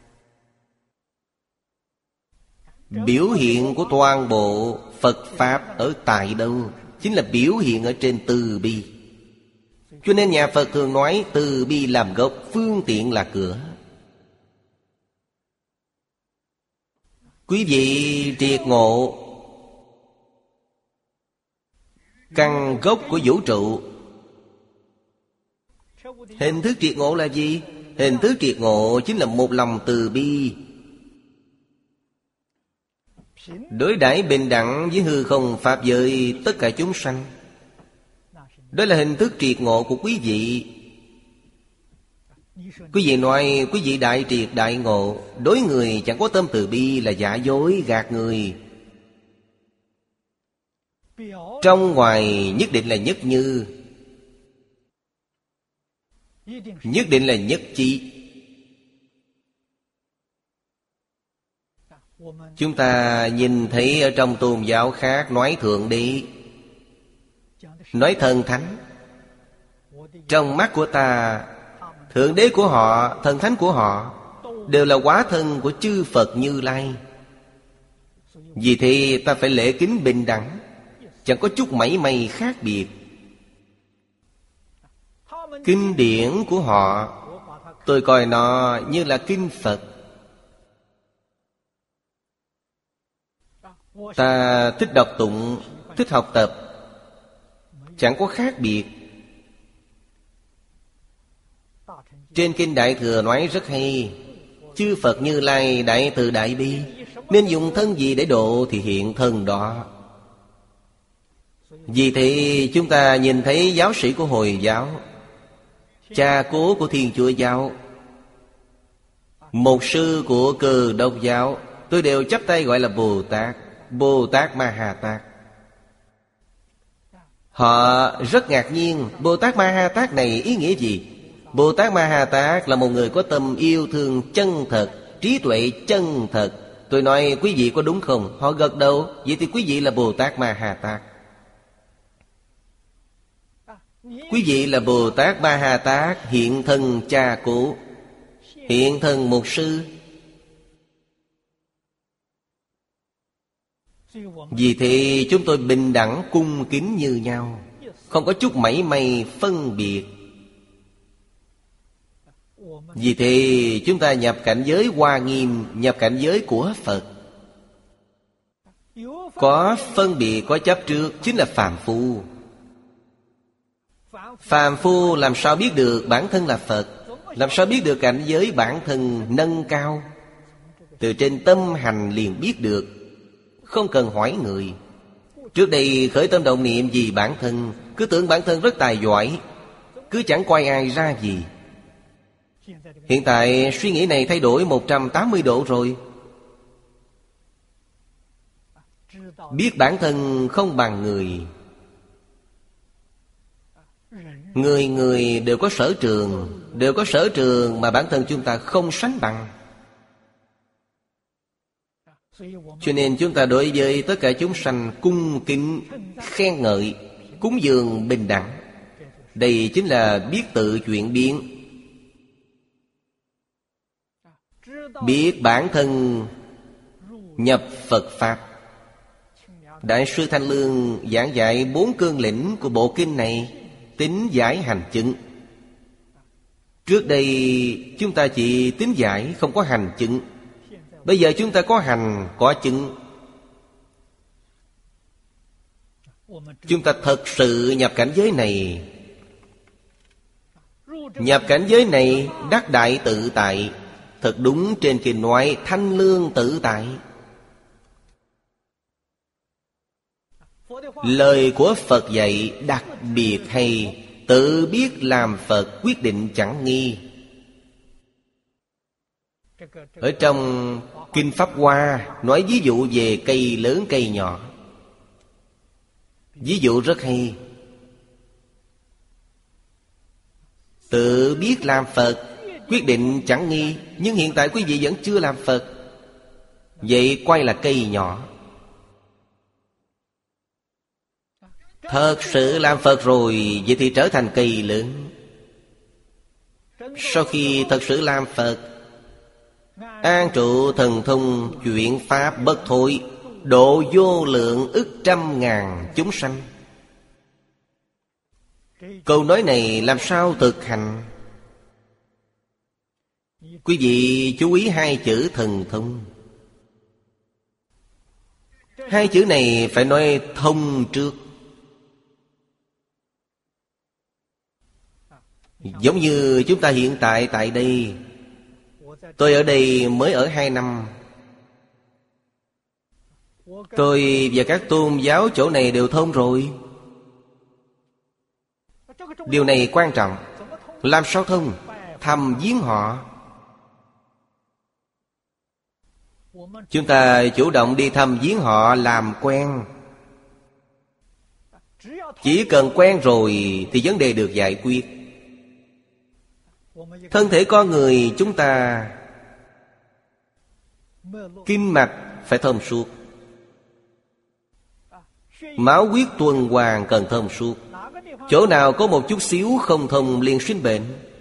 biểu hiện của toàn bộ Phật Pháp ở tại đâu? Chính là biểu hiện ở trên từ bi. Cho nên nhà Phật thường nói từ bi làm gốc, phương tiện là cửa. Quý vị triệt ngộ căn gốc của vũ trụ. Hình thức triệt ngộ là gì? Hình thức triệt ngộ chính là một lòng từ bi, đối đãi bình đẳng với hư không pháp giới tất cả chúng sanh. Đó là hình thức triệt ngộ của quý vị. Quý vị nói quý vị đại triệt đại ngộ, đối người chẳng có tâm từ bi là giả dối gạt người. Trong ngoài nhất định là nhất như, nhất định là nhất chi. Chúng ta nhìn thấy ở trong tôn giáo khác nói thượng đế, nói thần thánh. Trong mắt của ta, thượng đế của họ, thần thánh của họ đều là hóa thân của chư Phật Như Lai. Vì thế ta phải lễ kính bình đẳng. chẳng có chút mảy may khác biệt. Kinh điển của họ, tôi coi nó như là kinh Phật. Ta thích đọc tụng, thích học tập, chẳng có khác biệt. Trên kinh Đại Thừa nói rất hay: chư Phật Như Lai đại từ đại bi, nên dùng thân gì để độ thì hiện thân đó. Vì thế chúng ta nhìn thấy giáo sĩ của Hồi giáo, cha cố của Thiên Chúa giáo, mục sư của Cơ Đốc giáo, tôi đều chắp tay gọi là Bồ Tát, Bồ Tát Ma Ha Tát. Họ rất ngạc nhiên, Bồ Tát Ma Ha Tát này ý nghĩa gì? Bồ Tát Ma Ha Tát là một người có tâm yêu thương chân thật, trí tuệ chân thật. Tôi nói quý vị có đúng không? Họ gật đầu. Vậy thì quý vị là Bồ Tát Ma Ha Tát. Quý vị là Bồ Tát Ma Ha Tát hiện thân cha cố, hiện thân mục sư. Vì thế chúng tôi bình đẳng cung kính như nhau, không có chút mảy may phân biệt. Vì thế chúng ta nhập cảnh giới Hoa Nghiêm, nhập cảnh giới của Phật. Có phân biệt, có chấp trước chính là phàm phu. Phàm phu làm sao biết được bản thân là Phật? Làm sao biết được cảnh giới bản thân nâng cao? Từ trên tâm hành liền biết được, không cần hỏi người. Trước đây khởi tâm động niệm vì bản thân, cứ tưởng bản thân rất tài giỏi, cứ chẳng coi ai ra gì. Hiện tại suy nghĩ này thay đổi 180 độ rồi. Biết bản thân không bằng người. Người người đều có sở trường, đều có sở trường mà bản thân chúng ta không sánh bằng. Cho nên chúng ta đối với tất cả chúng sanh cung kính, khen ngợi, cúng dường bình đẳng. Đây chính là biết tự chuyển biến. Biết bản thân nhập Phật Pháp. Đại sư Thanh Lương giảng dạy 4 cương lĩnh của bộ kinh này, tín giải hành chứng. Trước đây chúng ta chỉ tín giải, không có hành chứng. Bây giờ chúng ta có hành, có chứng. Chúng ta thật sự nhập cảnh giới này. Nhập cảnh giới này đắc đại tự tại. Thật đúng trên kinh nói thanh lương tự tại. Lời của Phật dạy đặc biệt hay. Tự biết làm Phật, quyết định chẳng nghi. Ở trong Kinh Pháp Hoa nói ví dụ về cây lớn cây nhỏ. Ví dụ rất hay. Tự biết làm Phật, quyết định chẳng nghi. Nhưng hiện tại quý vị vẫn chưa làm Phật. Vậy quay là cây nhỏ. Thật sự làm Phật rồi, vậy thì trở thành cây lớn. Sau khi thật sự làm Phật, an trụ thần thông chuyển pháp bất thối, độ vô lượng ức trăm ngàn chúng sanh. Câu nói này làm sao thực hành? Quý vị chú ý 2 chữ thần thông. 2 chữ này phải nói thông trước. Giống như chúng ta hiện tại tại đây. Tôi ở đây mới ở 2 năm. Tôi và các tôn giáo chỗ này đều thông rồi. Điều này quan trọng. Làm sao thông? Thăm viếng họ. Chúng ta chủ động đi thăm viếng họ, làm quen. Chỉ cần quen rồi thì vấn đề được giải quyết. Thân thể con người chúng ta kinh mạch phải thông suốt, máu huyết tuần hoàn cần thông suốt. Chỗ nào có một chút xíu không thông liền sinh bệnh.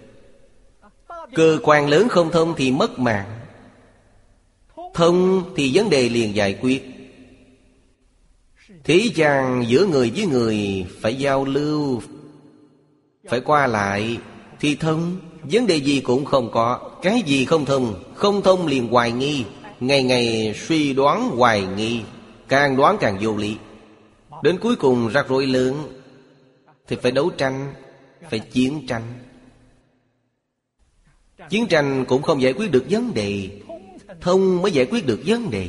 Cơ quan lớn không thông thì mất mạng. Thông thì vấn đề liền giải quyết. Thế gian giữa người với người phải giao lưu, phải qua lại thì thông. Vấn đề gì cũng không có. Cái gì không thông? Không thông liền hoài nghi. Ngày ngày suy đoán hoài nghi, càng đoán càng vô lý. Đến cuối cùng rắc rối lớn thì phải đấu tranh, phải chiến tranh. Chiến tranh cũng không giải quyết được vấn đề, thông mới giải quyết được vấn đề.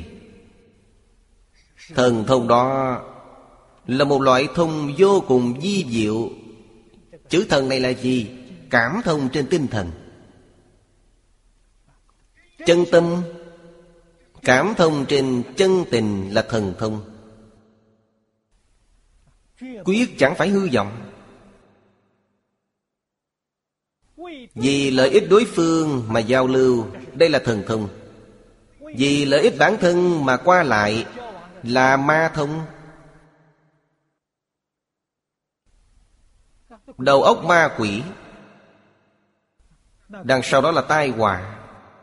Thần thông đó là một loại thông vô cùng vi diệu. Chữ thần này là gì? Cảm thông trên tinh thần. Chân tâm cảm thông trên chân tình là thần thông. Quyết chẳng phải hư vọng. Vì lợi ích đối phương mà giao lưu, đây là thần thông. Vì lợi ích bản thân mà qua lại là ma thông. Đầu óc ma quỷ, đằng sau đó là tai họa.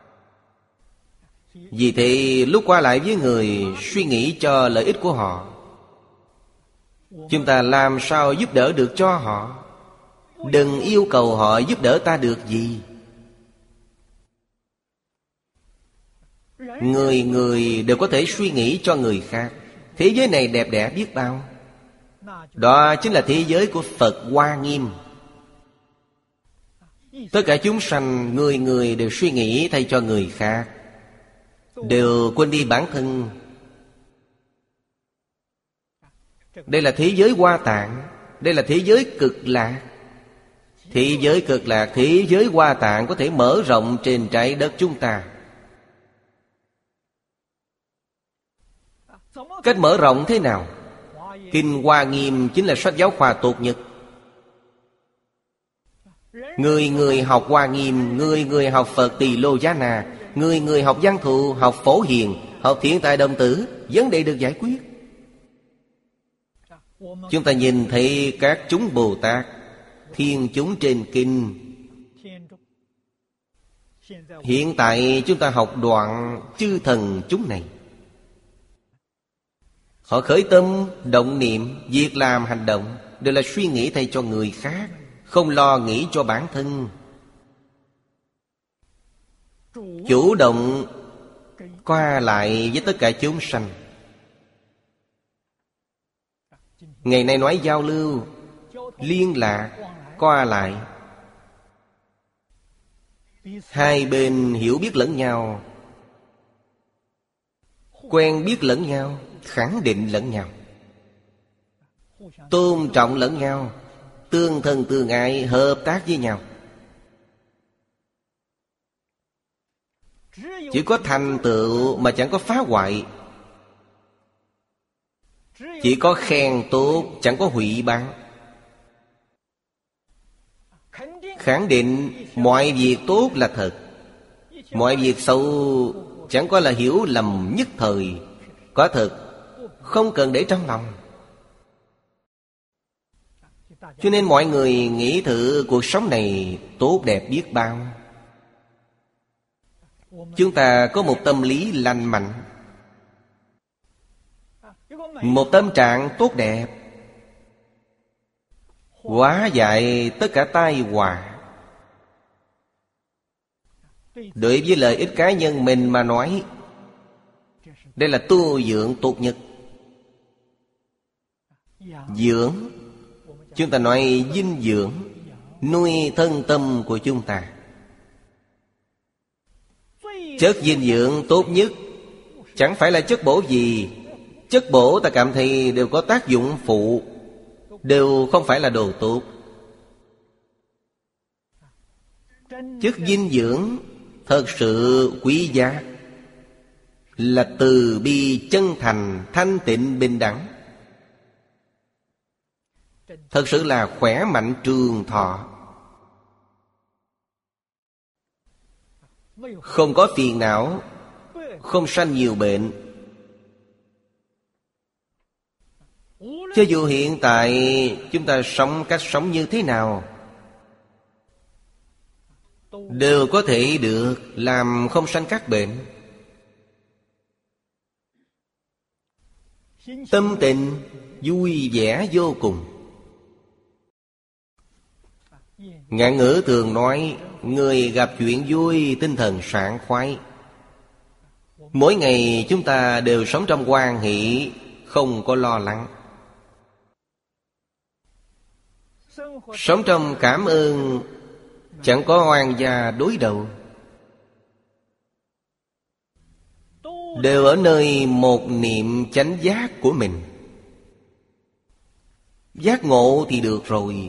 Vì thế lúc qua lại với người, suy nghĩ cho lợi ích của họ. Chúng ta làm sao giúp đỡ được cho họ? Đừng yêu cầu họ giúp đỡ ta được gì. Người người đều có thể suy nghĩ cho người khác. Thế giới này đẹp đẽ biết bao. Đó chính là thế giới của Phật Hoa Nghiêm. Tất cả chúng sanh, người người đều suy nghĩ thay cho người khác, đều quên đi bản thân. Đây là thế giới Hoa Tạng. Đây là thế giới cực lạc. Thế giới cực lạc, thế giới Hoa Tạng có thể mở rộng trên trái đất chúng ta. Cách mở rộng thế nào? Kinh Hoa Nghiêm chính là sách giáo khoa tốt nhất. Người người học Hoa Nghiêm, người người học Phật Tỳ Lô Giá Na, người người học Văn Thù, học Phổ Hiền, học Thiện Tài Đồng Tử, vấn đề được giải quyết. Chúng ta nhìn thấy các chúng Bồ Tát, thiên chúng trên kinh. Hiện tại chúng ta học đoạn chư thần chúng này. Họ khởi tâm, động niệm, việc làm, hành động đều là suy nghĩ thay cho người khác, không lo nghĩ cho bản thân. Chủ động qua lại với tất cả chúng sanh. Ngày nay nói giao lưu, liên lạc, qua lại, hai bên hiểu biết lẫn nhau, quen biết lẫn nhau, khẳng định lẫn nhau, tôn trọng lẫn nhau, tương thân tương ái, hợp tác với nhau. Chỉ có thành tựu mà chẳng có phá hoại. Chỉ có khen tốt, chẳng có hủy báng. Khẳng định mọi việc tốt là thật, mọi việc xấu chẳng qua là hiểu lầm nhất thời. Có thật, không cần để trong lòng. Cho nên mọi người nghĩ thử cuộc sống này tốt đẹp biết bao. Chúng ta có một tâm lý lành mạnh, một tâm trạng tốt đẹp, hóa giải tất cả tai họa. Đối với lợi ích cá nhân mình mà nói, đây là tu dưỡng tốt nhất. Dưỡng, chúng ta nói dinh dưỡng, nuôi thân tâm của chúng ta. Chất dinh dưỡng tốt nhất chẳng phải là chất bổ gì. Chất bổ ta cảm thấy đều có tác dụng phụ, đều không phải là đồ tốt. Chất dinh dưỡng thật sự quý giá là từ bi chân thành, thanh tịnh bình đẳng. Thật sự là khỏe mạnh trường thọ, không có phiền não, không sanh nhiều bệnh. Cho dù hiện tại chúng ta sống cách sống như thế nào, đều có thể được làm không sanh các bệnh. Tâm tình vui vẻ vô cùng. Ngạn ngữ thường nói, người gặp chuyện vui tinh thần sảng khoái. Mỗi ngày chúng ta đều sống trong hoan hỷ, không có lo lắng. Sống trong cảm ơn, chẳng có oan gia đối đầu. Đều ở nơi một niệm chánh giác của mình. Giác ngộ thì được rồi.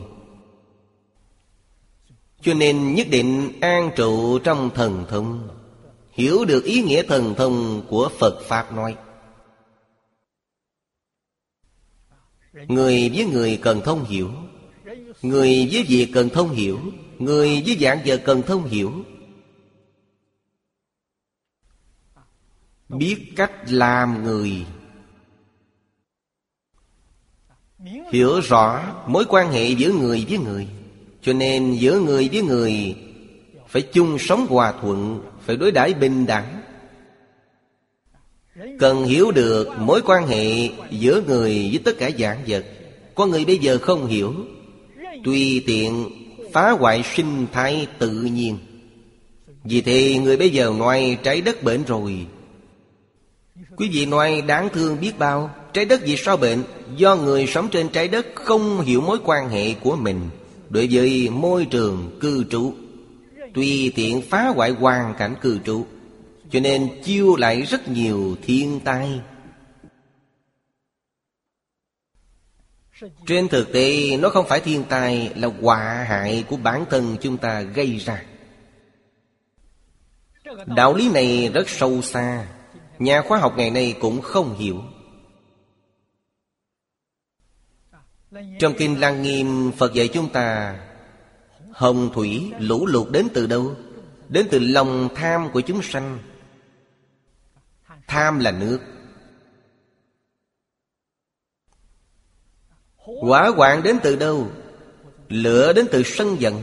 Cho nên nhất định an trụ trong thần thông, hiểu được ý nghĩa thần thông của Phật Pháp nói. Người với người cần thông hiểu, người với việc cần thông hiểu, người với dạng vật cần thông hiểu. Biết cách làm người, hiểu rõ mối quan hệ giữa người với người. Cho nên giữa người với người phải chung sống hòa thuận, phải đối đãi bình đẳng. Cần hiểu được mối quan hệ giữa người với tất cả dạng vật. Có người bây giờ không hiểu, tùy tiện phá hoại sinh thái tự nhiên. Vì thế người bây giờ nói trái đất bệnh rồi. Quý vị nói đáng thương biết bao. Trái đất vì sao bệnh? Do người sống trên trái đất không hiểu mối quan hệ của mình đối với môi trường cư trú, tùy tiện phá hoại hoàn cảnh cư trú, cho nên chiêu lại rất nhiều thiên tai. Trên thực tế nó không phải thiên tai, là họa hại của bản thân chúng ta gây ra. Đạo lý này rất sâu xa, nhà khoa học ngày nay cũng không hiểu. Trong Kinh Lăng Nghiêm, Phật dạy chúng ta, hồng thủy, lũ lụt đến từ đâu? Đến từ lòng tham của chúng sanh. Tham là nước. Hỏa hoạn đến từ đâu? Lửa đến từ sân giận.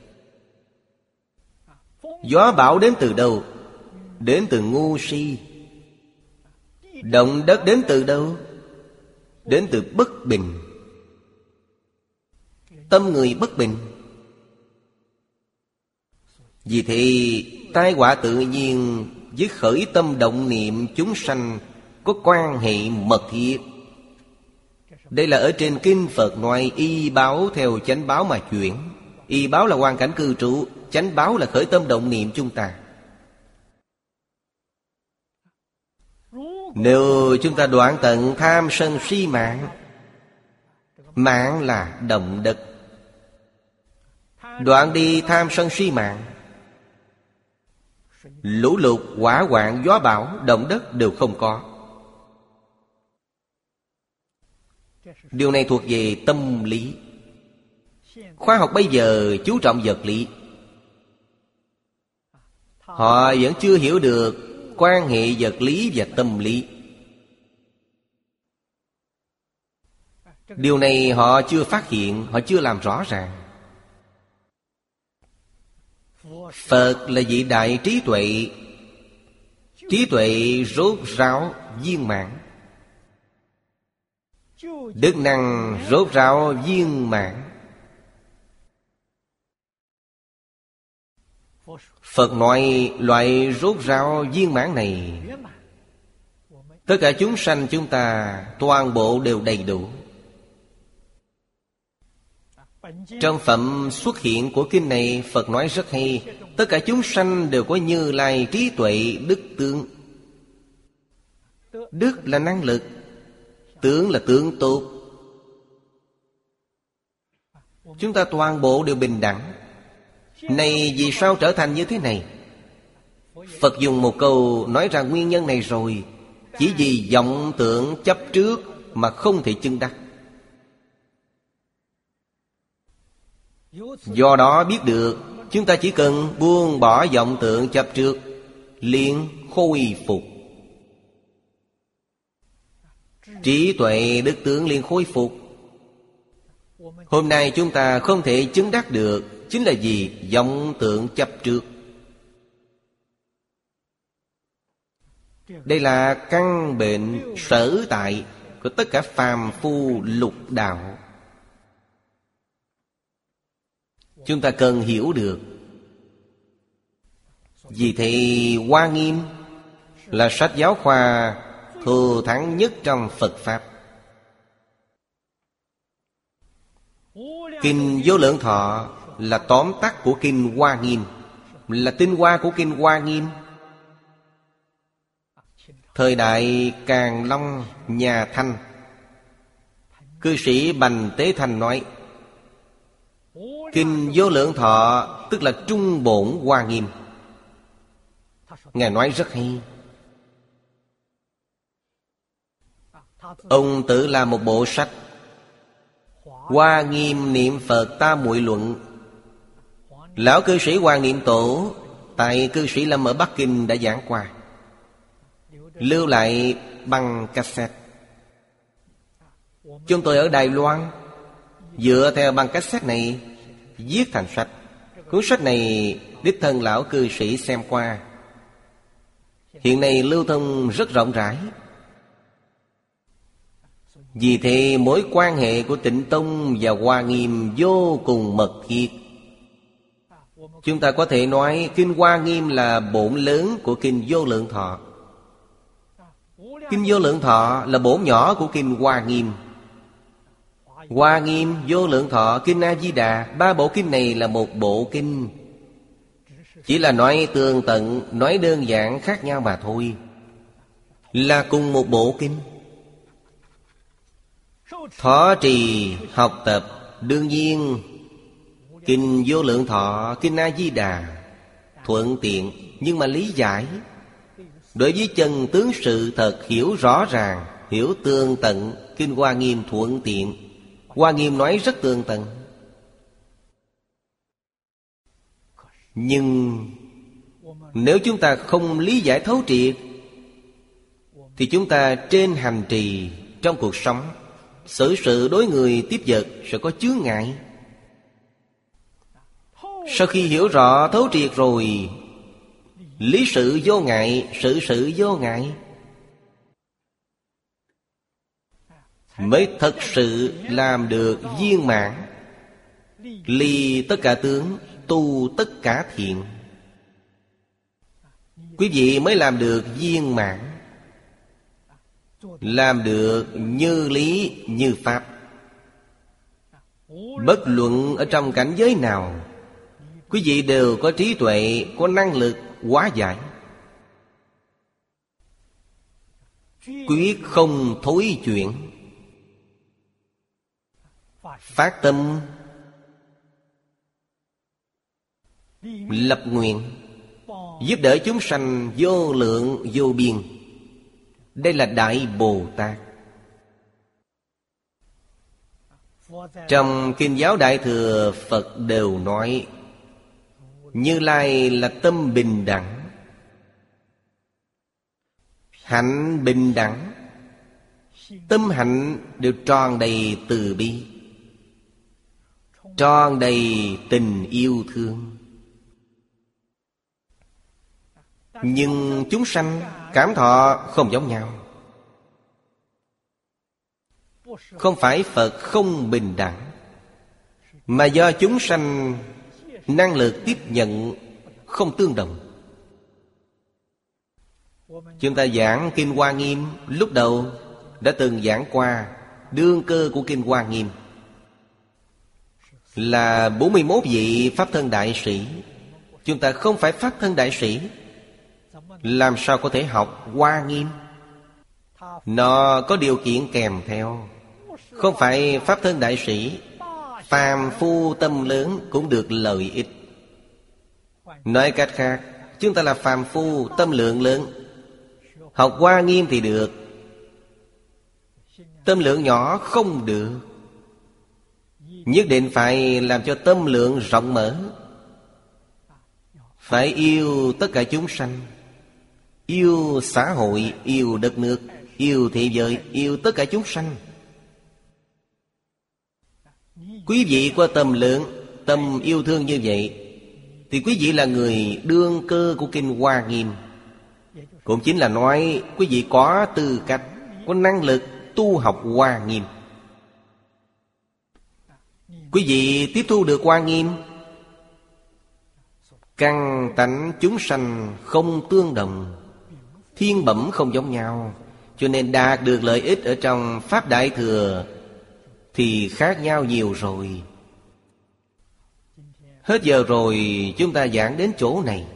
Gió bão đến từ đâu? Đến từ ngu si. Động đất đến từ đâu? Đến từ bất bình. Tâm người bất bình. Vì thế tai họa tự nhiên với khởi tâm động niệm chúng sanh có quan hệ mật thiết. Đây là ở trên kinh Phật nói y báo theo chánh báo mà chuyển. Y báo là hoàn cảnh cư trú, chánh báo là khởi tâm động niệm chúng ta. Nếu chúng ta đoạn tận tham sân si mạng, mạng là động đất, đoạn đi tham sân si mạng, lũ lụt, hỏa hoạn, gió bão, động đất đều không có. Điều này thuộc về tâm lý. Khoa học bây giờ chú trọng vật lý. Họ vẫn chưa hiểu được quan hệ vật lý và tâm lý. Điều này họ chưa phát hiện, họ chưa làm rõ ràng. Phật là vị đại trí tuệ. Trí tuệ rốt ráo viên mãn, đức năng rốt ráo viên mãn. Phật nói loại rốt ráo viên mãn này, tất cả chúng sanh chúng ta toàn bộ đều đầy đủ. Trong phẩm xuất hiện của kinh này, Phật nói rất hay. Tất cả chúng sanh đều có Như Lai trí tuệ đức tướng. Đức là năng lực, tướng là tướng tốt. Chúng ta toàn bộ đều bình đẳng. Này vì sao trở thành như thế này? Phật dùng một câu nói ra nguyên nhân này rồi. Chỉ vì vọng tưởng chấp trước mà không thể chứng đắc. Do đó biết được, chúng ta chỉ cần buông bỏ vọng tưởng chấp trước, liền khôi phục. Trí tuệ đức tướng liền khôi phục. Hôm nay chúng ta không thể chứng đắc được, chính là vì vọng tưởng chấp trước. Đây là căn bệnh sở tại của tất cả phàm phu lục đạo. Chúng ta cần hiểu được. Vì thế Hoa Nghiêm là sách giáo khoa thù thắng nhất trong Phật Pháp. Kinh Vô Lượng Thọ là tóm tắt của kinh Hoa Nghiêm, là tinh hoa của kinh Hoa Nghiêm. Thời đại Càn Long nhà Thanh, cư sĩ Bành Tế Thanh nói kinh Vô Lượng Thọ tức là trung bổn Hoa Nghiêm. Ngài nói rất hay. Ông tự làm một bộ sách Hoa Nghiêm Niệm Phật Tam Muội Luận. Lão cư sĩ Hoàng Niệm Tổ tại cư sĩ Lâm ở Bắc Kinh đã giảng qua, lưu lại bằng cassette. Chúng tôi ở Đài Loan dựa theo băng cassette này viết thành sách. Cuốn sách này đích thân lão cư sĩ xem qua, hiện nay lưu thông rất rộng rãi. Vì thế mối quan hệ của Tịnh Tông và Hoa Nghiêm vô cùng mật thiết. Chúng ta có thể nói kinh Hoa Nghiêm là bổn lớn của kinh Vô Lượng Thọ. Kinh Vô Lượng Thọ là bổn nhỏ của kinh Hoa Nghiêm. Hoa Nghiêm, Vô Lượng Thọ, kinh A Di Đà, ba bộ kinh này là một bộ kinh, chỉ là nói tường tận, nói đơn giản khác nhau mà thôi, là cùng một bộ kinh. Thọ trì học tập đương nhiên kinh Vô Lượng Thọ, kinh A Di Đà thuận tiện, nhưng mà lý giải đối với chân tướng sự thật hiểu rõ ràng, hiểu tường tận, kinh Hoa Nghiêm thuận tiện. Hoa Nghiêm nói rất tường tận, nhưng nếu chúng ta không lý giải thấu triệt thì chúng ta trên hành trì trong cuộc sống, xử sự đối người tiếp vật sẽ có chướng ngại. Sau khi hiểu rõ thấu triệt rồi, lý sự vô ngại, sự sự vô ngại, mới thật sự làm được viên mãn. Ly tất cả tướng, tu tất cả thiện. Quý vị mới làm được viên mãn, làm được như lý như pháp. Bất luận ở trong cảnh giới nào, quý vị đều có trí tuệ, có năng lực hóa giải, quyết không thối chuyển. Phát tâm lập nguyện giúp đỡ chúng sanh vô lượng vô biên. Đây là Đại Bồ Tát. Trong Kinh giáo Đại Thừa, Phật đều nói Như Lai là tâm bình đẳng, hạnh bình đẳng, tâm hạnh đều tròn đầy từ bi, tròn đầy tình yêu thương. Nhưng chúng sanh cảm thọ không giống nhau. Không phải Phật không bình đẳng, mà do chúng sanh năng lực tiếp nhận không tương đồng. Chúng ta giảng Kinh Hoa Nghiêm lúc đầu đã từng giảng qua. Đương cơ của Kinh Hoa Nghiêm là 41 vị Pháp Thân Đại Sĩ. Chúng ta không phải Pháp Thân Đại Sĩ, làm sao có thể học Hoa Nghiêm? Nó có điều kiện kèm theo. Không phải Pháp Thân Đại Sĩ, phàm phu tâm lớn cũng được lợi ích. Nói cách khác, chúng ta là phàm phu tâm lượng lớn, học Hoa Nghiêm thì được, tâm lượng nhỏ không được. Nhất định phải làm cho tâm lượng rộng mở. Phải yêu tất cả chúng sanh, yêu xã hội, yêu đất nước, yêu thế giới, yêu tất cả chúng sanh. Quý vị có tâm lượng, tâm yêu thương như vậy, thì quý vị là người đương cơ của Kinh Hoa Nghiêm. Cũng chính là nói quý vị có tư cách, có năng lực tu học Hoa Nghiêm. Quý vị tiếp thu được Hoa Nghiêm, căn tánh chúng sanh không tương đồng, thiên bẩm không giống nhau, cho nên đạt được lợi ích ở trong Pháp Đại Thừa thì khác nhau nhiều rồi. Hết giờ rồi, chúng ta giảng đến chỗ này.